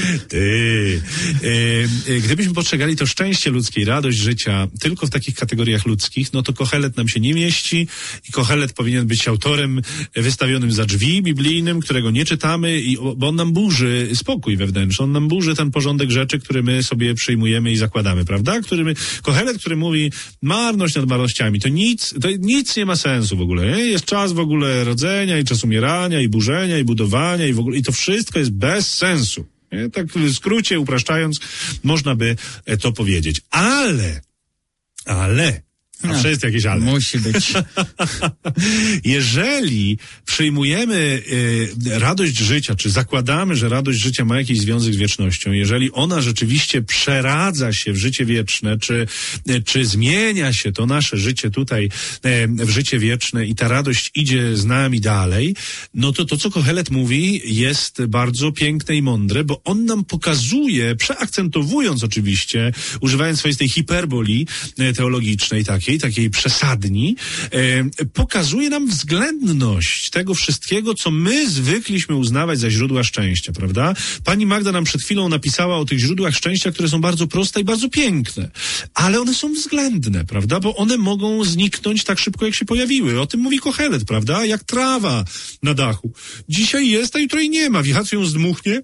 ty, gdybyśmy postrzegali to szczęście ludzkie i radość życia tylko w takich kategoriach ludzkich, no to Kohelet nam się nie mieści i Kohelet powinien być autorem wystawionym za drzwi biblijnym, którego nie czytamy, i, bo on nam burzy spokój wewnętrzny, on nam burzy ten porządek rzeczy, który my sobie przyjmujemy i zakładamy, prawda? Który my, Kohelet, który mówi marność nad marnościami, to nic, to nic nie ma sensu w ogóle, nie? Jest czas w ogóle rodzenia i czas umierania i burzenia i budowania i w ogóle, i to wszystko jest bez sensu. Nie? Tak w skrócie, upraszczając, można by to powiedzieć. Ale, ale Zawsze jest jakieś ale. Musi być. Jeżeli przyjmujemy y, radość życia, czy zakładamy, że radość życia ma jakiś związek z wiecznością, jeżeli ona rzeczywiście przeradza się w życie wieczne, czy, y, czy zmienia się to nasze życie tutaj y, w życie wieczne i ta radość idzie z nami dalej, no to to, co Kohelet mówi, jest bardzo piękne i mądre, bo on nam pokazuje, przeakcentowując oczywiście, używając swoistej hiperboli y, teologicznej takiej, takiej przesadni, y, pokazuje nam względność tego wszystkiego, co my zwykliśmy uznawać za źródła szczęścia, prawda? Pani Magda nam przed chwilą napisała o tych źródłach szczęścia, które są bardzo proste i bardzo piękne, ale one są względne, prawda? Bo one mogą zniknąć tak szybko, jak się pojawiły. O tym mówi Kohelet, prawda? Jak trawa na dachu. Dzisiaj jest, a jutro jej nie ma. Wiatr ją zdmuchnie,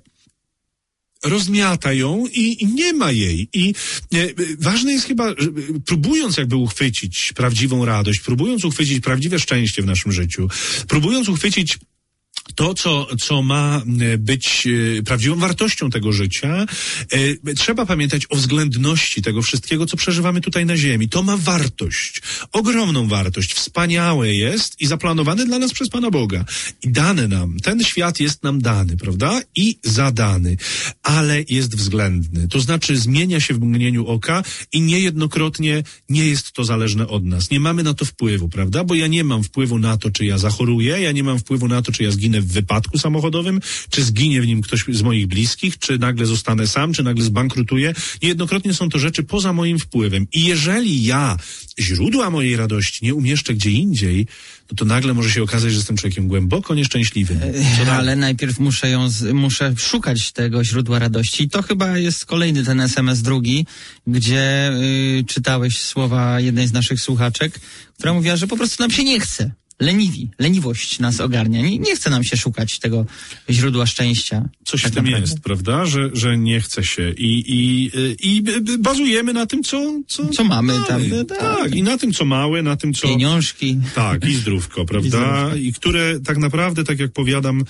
rozmiata ją i, i nie ma jej. I e, ważne jest chyba, że, próbując jakby uchwycić prawdziwą radość, próbując uchwycić prawdziwe szczęście w naszym życiu, próbując uchwycić to, co, co ma być e, prawdziwą wartością tego życia, e, trzeba pamiętać o względności tego wszystkiego, co przeżywamy tutaj na ziemi. To ma wartość, ogromną wartość, wspaniałe jest i zaplanowane dla nas przez Pana Boga. I dane nam, ten świat jest nam dany, prawda? I zadany, ale jest względny. To znaczy zmienia się w mgnieniu oka i niejednokrotnie nie jest to zależne od nas. Nie mamy na to wpływu, prawda? Bo ja nie mam wpływu na to, czy ja zachoruję, ja nie mam wpływu na to, czy ja zginę w wypadku samochodowym, czy zginie w nim ktoś z moich bliskich, czy nagle zostanę sam, czy nagle zbankrutuję. Niejednokrotnie są to rzeczy poza moim wpływem. I jeżeli ja źródła mojej radości nie umieszczę gdzie indziej, no to nagle może się okazać, że jestem człowiekiem głęboko nieszczęśliwym. Ale najpierw muszę ją, z, muszę szukać tego źródła radości. I to chyba jest kolejny ten es em es drugi, gdzie y, czytałeś słowa jednej z naszych słuchaczek, która mówiła, że po prostu nam się nie chce. Leniwi, leniwość nas ogarnia. Nie, nie chce nam się szukać tego źródła szczęścia. Coś tak w tym naprawdę. jest, prawda? Że, że nie chce się. I, i, i bazujemy na tym, co, co, Co mamy tam. Tak, tak, i na tym, co małe, na tym, co... Pieniążki. Tak, i zdrówko, prawda? I zdrówko. I które tak naprawdę, tak jak powiadam,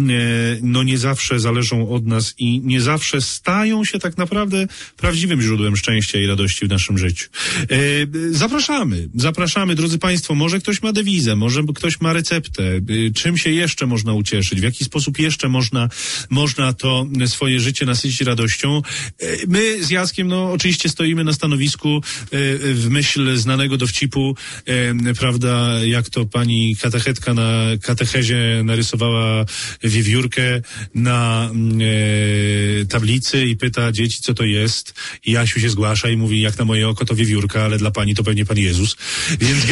no nie zawsze zależą od nas i nie zawsze stają się tak naprawdę prawdziwym źródłem szczęścia i radości w naszym życiu. E, zapraszamy, zapraszamy, drodzy Państwo, może ktoś ma dewizę, może ktoś ma receptę, czym się jeszcze można ucieszyć, w jaki sposób jeszcze można, można to swoje życie nasycić radością. My z Jackiem, no oczywiście stoimy na stanowisku w myśl znanego dowcipu, prawda, jak to pani katechetka na katechezie narysowała wiewiórkę na e, tablicy i pyta dzieci, co to jest. I Jasiu się zgłasza i mówi, jak na moje oko to wiewiórka, ale dla pani to pewnie Pan Jezus. Więc,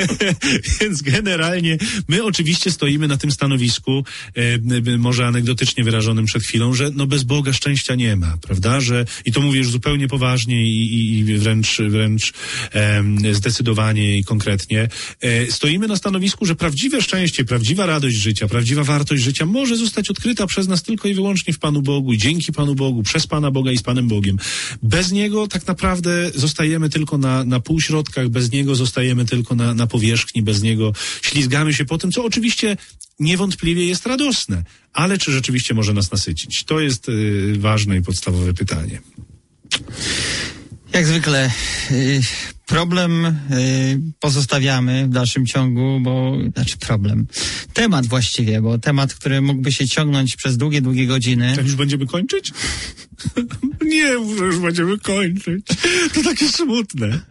więc generalnie my oczywiście stoimy na tym stanowisku, e, może anegdotycznie wyrażonym przed chwilą, że no bez Boga szczęścia nie ma, prawda? Że, i to mówię już zupełnie poważnie i, i, i wręcz, wręcz e, zdecydowanie i konkretnie. E, stoimy na stanowisku, że prawdziwe szczęście, prawdziwa radość życia, prawdziwa wartość życia może zostać odkryta przez nas tylko i wyłącznie w Panu Bogu i dzięki Panu Bogu, przez Pana Boga i z Panem Bogiem. Bez Niego tak naprawdę zostajemy tylko na, na półśrodkach, bez Niego zostajemy tylko na, na powierzchni, bez Niego ślizgamy się po tym, co oczywiście niewątpliwie jest radosne, ale czy rzeczywiście może nas nasycić? To jest y, ważne i podstawowe pytanie. Jak zwykle y, problem y, pozostawiamy w dalszym ciągu, bo, znaczy problem, temat właściwie, bo temat, który mógłby się ciągnąć przez długie, długie godziny. Tak już będziemy kończyć? Nie, że już będziemy kończyć. To takie smutne.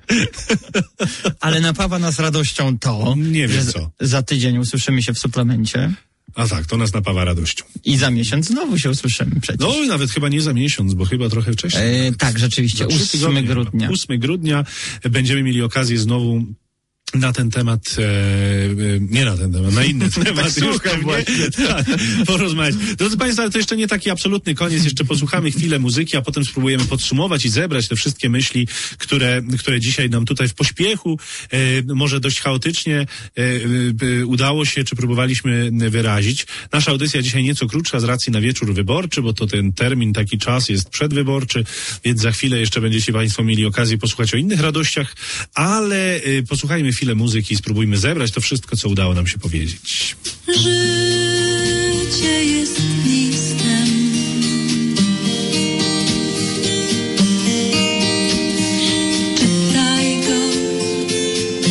Ale napawa nas radością to, Nie wiem że co. za tydzień usłyszymy się w suplemencie. A tak, to nas napawa radością. I za miesiąc znowu się usłyszymy przecież. No nawet chyba nie za miesiąc, bo chyba trochę wcześniej. E, tak, rzeczywiście, ósmego grudnia. ósmego grudnia będziemy mieli okazję znowu na ten temat, e, e, nie na ten temat, na inny temat. Słucham właśnie. Tak, porozmawiać. Drodzy Państwo, ale to jeszcze nie taki absolutny koniec, jeszcze posłuchamy chwilę muzyki, a potem spróbujemy podsumować i zebrać te wszystkie myśli, które, które dzisiaj nam tutaj w pośpiechu, e, może dość chaotycznie e, e, udało się, czy próbowaliśmy wyrazić. Nasza audycja dzisiaj nieco krótsza z racji na wieczór wyborczy, bo to ten termin, taki czas jest przedwyborczy, więc za chwilę jeszcze będziecie Państwo mieli okazję posłuchać o innych radościach, ale e, posłuchajmy chwilę muzyki i spróbujmy zebrać to wszystko, co udało nam się powiedzieć. Życie jest listem, czytaj go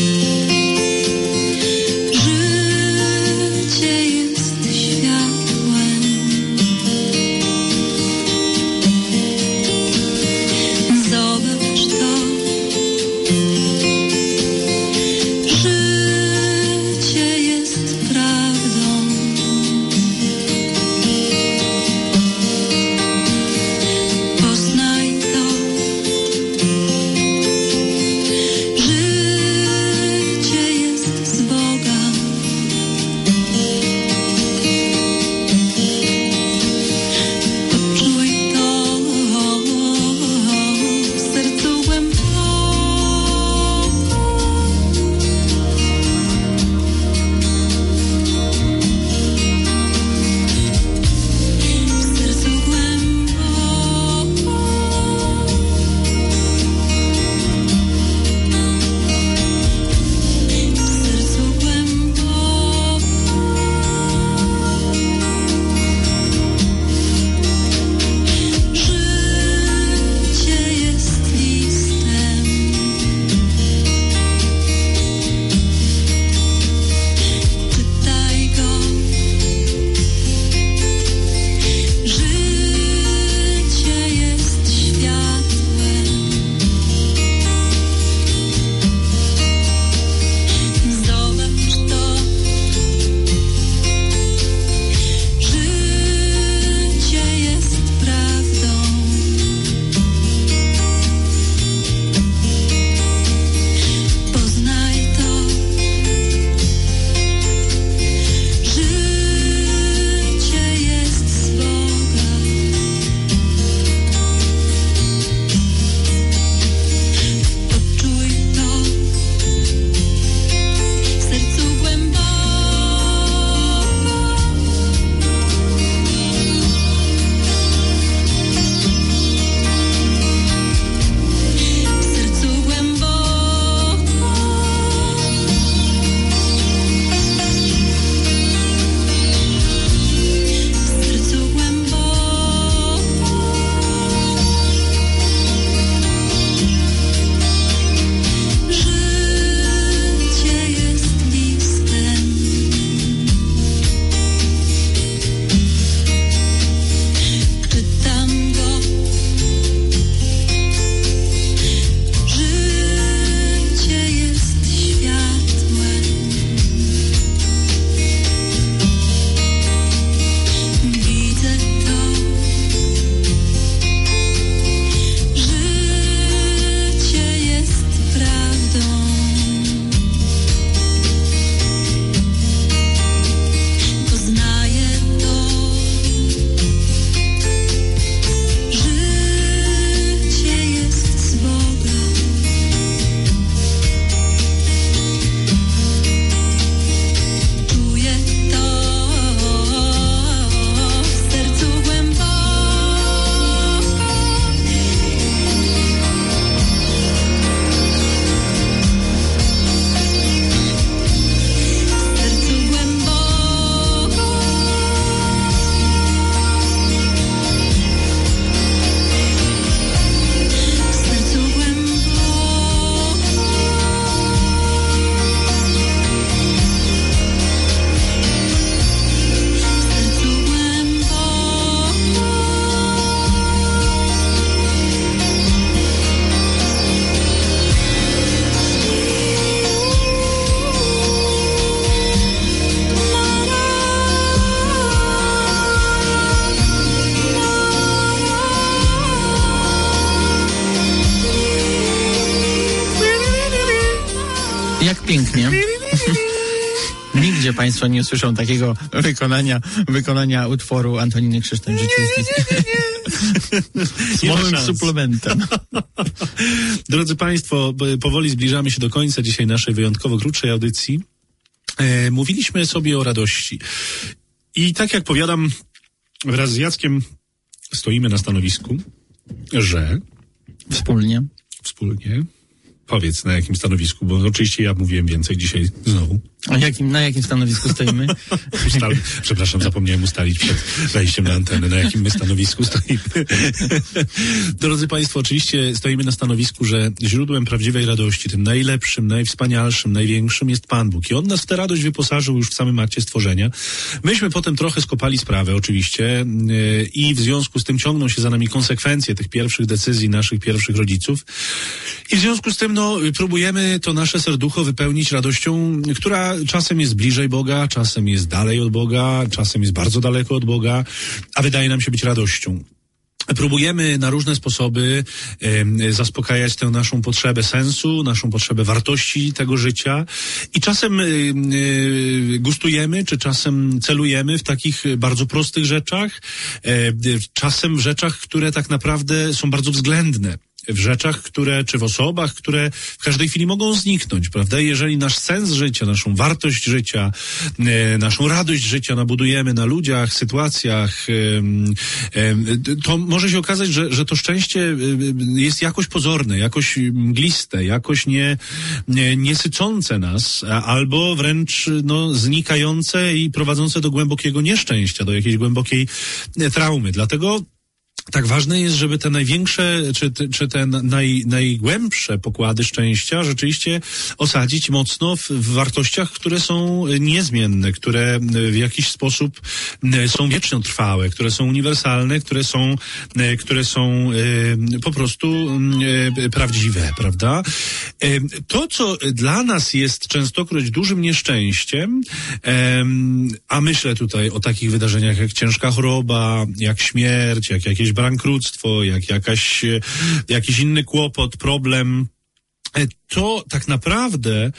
Jak pięknie. Nigdzie Państwo nie usłyszą takiego wykonania, wykonania utworu Antoniny Krzysztof-Życińskiej. Z małym suplementem. Drodzy Państwo, powoli zbliżamy się do końca dzisiaj naszej wyjątkowo krótszej audycji. E, mówiliśmy sobie o radości. I tak jak powiadam, wraz z Jackiem stoimy na stanowisku, że... Wspólnie. Wspólnie. Powiedz, na jakim stanowisku, bo oczywiście ja mówiłem więcej dzisiaj znowu. A jakim, na jakim stanowisku stoimy? Ustal... Przepraszam, zapomniałem ustalić przed wejściem na antenę, na jakim my stanowisku stoimy. Drodzy Państwo, oczywiście stoimy na stanowisku, że źródłem prawdziwej radości, tym najlepszym, najwspanialszym, największym jest Pan Bóg. I On nas w tę radość wyposażył już w samym akcie stworzenia. Myśmy potem trochę skopali sprawę, oczywiście, i w związku z tym ciągną się za nami konsekwencje tych pierwszych decyzji naszych pierwszych rodziców. I w związku z tym, no, próbujemy to nasze serducho wypełnić radością, która czasem jest bliżej Boga, czasem jest dalej od Boga, czasem jest bardzo daleko od Boga, a wydaje nam się być radością. Próbujemy na różne sposoby e, zaspokajać tę naszą potrzebę sensu, naszą potrzebę wartości tego życia i czasem e, e, gustujemy, czy czasem celujemy w takich bardzo prostych rzeczach, e, czasem w rzeczach, które tak naprawdę są bardzo względne. W rzeczach, które, czy w osobach, które w każdej chwili mogą zniknąć, prawda? Jeżeli nasz sens życia, naszą wartość życia, e, naszą radość życia nabudujemy na ludziach, sytuacjach, e, e, to może się okazać, że, że to szczęście jest jakoś pozorne, jakoś mgliste, jakoś nie, nie, niesycące nas, albo wręcz no, znikające i prowadzące do głębokiego nieszczęścia, do jakiejś głębokiej traumy. Dlatego tak ważne jest, żeby te największe, czy, czy te naj, najgłębsze pokłady szczęścia rzeczywiście osadzić mocno w, w wartościach, które są niezmienne, które w jakiś sposób są wiecznie trwałe, które są uniwersalne, które są, które są e, po prostu e, prawdziwe, prawda? E, to, co dla nas jest częstokroć dużym nieszczęściem, e, a myślę tutaj o takich wydarzeniach jak ciężka choroba, jak śmierć, jak jakieś bankructwo, jak jakaś, jakiś inny kłopot, problem, to tak naprawdę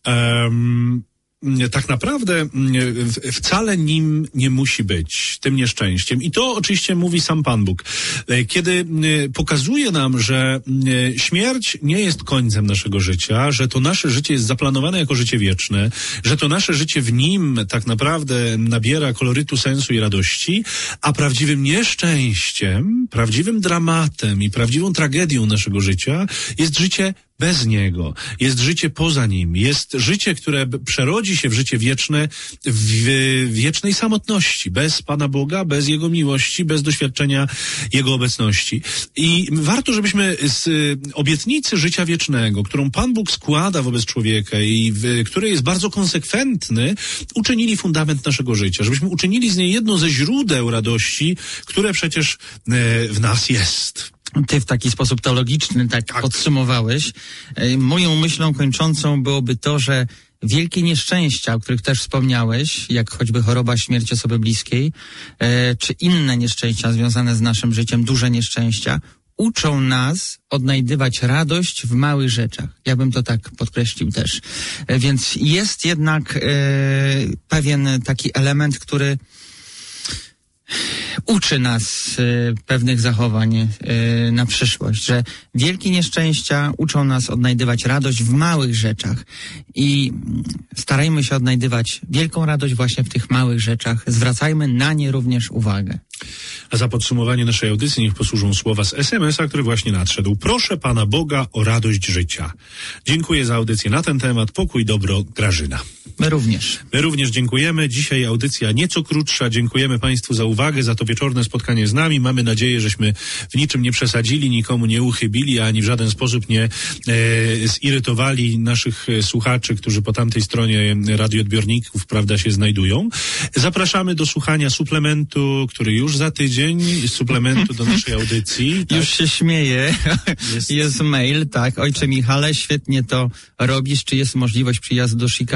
um, tak naprawdę wcale nim nie musi być, tym nieszczęściem. I to oczywiście mówi sam Pan Bóg. Kiedy pokazuje nam, że śmierć nie jest końcem naszego życia, że to nasze życie jest zaplanowane jako życie wieczne, że to nasze życie w nim tak naprawdę nabiera kolorytu sensu i radości, a prawdziwym nieszczęściem, prawdziwym dramatem i prawdziwą tragedią naszego życia jest życie bez Niego. Jest życie poza Nim. Jest życie, które przerodzi się w życie wieczne w wiecznej samotności. Bez Pana Boga, bez Jego miłości, bez doświadczenia Jego obecności. I warto, żebyśmy z obietnicy życia wiecznego, którą Pan Bóg składa wobec człowieka i w której jest bardzo konsekwentny, uczynili fundament naszego życia. Żebyśmy uczynili z niej jedno ze źródeł radości, które przecież w nas jest. Ty w taki sposób teologiczny tak, tak podsumowałeś. Moją myślą kończącą byłoby to, że wielkie nieszczęścia, o których też wspomniałeś, jak choćby choroba, śmierć osoby bliskiej, e, czy inne nieszczęścia związane z naszym życiem, duże nieszczęścia, uczą nas odnajdywać radość w małych rzeczach. Ja bym to tak podkreślił też. E, więc jest jednak e, pewien taki element, który uczy nas y, pewnych zachowań y, na przyszłość, że wielkie nieszczęścia uczą nas odnajdywać radość w małych rzeczach i starajmy się odnajdywać wielką radość właśnie w tych małych rzeczach. Zwracajmy na nie również uwagę. A za podsumowanie naszej audycji niech posłużą słowa z es em es a, który właśnie nadszedł. Proszę Pana Boga o radość życia. Dziękuję za audycję na ten temat. Pokój, dobro, Grażyna. My również. My również dziękujemy. Dzisiaj audycja nieco krótsza. Dziękujemy Państwu za uwagę, za to wieczorne spotkanie z nami. Mamy nadzieję, żeśmy w niczym nie przesadzili, nikomu nie uchybili, ani w żaden sposób nie e, zirytowali naszych słuchaczy, którzy po tamtej stronie radioodbiorników, prawda, się znajdują. Zapraszamy do słuchania suplementu, który już za tydzień, suplementu do naszej audycji. Tak? Już się śmieję. Jest... jest mail, tak. Ojcze Michale, świetnie to robisz. Czy jest możliwość przyjazdu do Chicago? Gorąco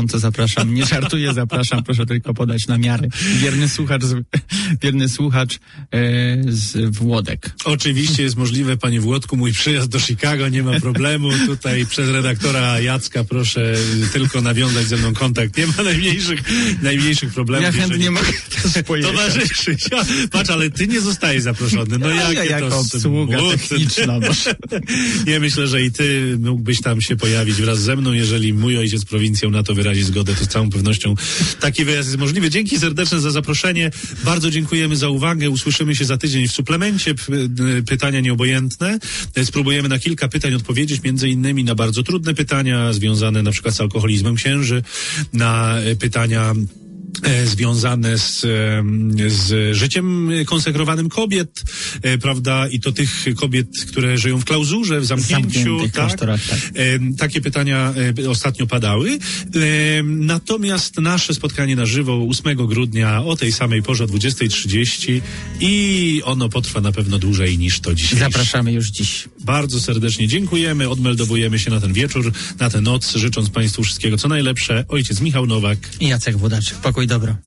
gorąco zapraszam. Nie żartuję, zapraszam, proszę tylko podać namiary. Wierny słuchacz, z, wierny słuchacz e, z Włodek. Oczywiście jest możliwe, panie Włodku, mój przyjazd do Chicago, nie ma problemu. Tutaj przez redaktora Jacka proszę tylko nawiązać ze mną kontakt. Nie ma najmniejszych, najmniejszych problemów. Ja chętnie jeżeli... mogę też pojechać. Towarzyszyć. Ja, patrz, ale ty nie zostajesz zaproszony. No ja, jakie ja jako to obsługa smutne. techniczna. No. Nie, myślę, że i ty mógłbyś tam się pojawić wraz ze mną. Jeżeli mój ojciec prowincją na to wyrazi zgodę, to z całą pewnością taki wyjazd jest możliwy. Dzięki serdeczne za zaproszenie. Bardzo dziękujemy za uwagę. Usłyszymy się za tydzień w suplemencie. Pytania nieobojętne. Spróbujemy na kilka pytań odpowiedzieć, między innymi na bardzo trudne pytania związane na przykład z alkoholizmem księży, na pytania związane z, z życiem konsekrowanym kobiet, prawda, i to tych kobiet, które żyją w klauzurze, w zamknięciu, tak? tak. Takie pytania ostatnio padały. Natomiast nasze spotkanie na żywo ósmego grudnia o tej samej porze o dwudziestej trzydzieści i ono potrwa na pewno dłużej niż to dzisiaj. Zapraszamy już dziś. Bardzo serdecznie dziękujemy, odmeldowujemy się na ten wieczór, na tę noc, życząc Państwu wszystkiego co najlepsze. Ojciec Michał Nowak i Jacek Włodaczyk. Pokój dobro.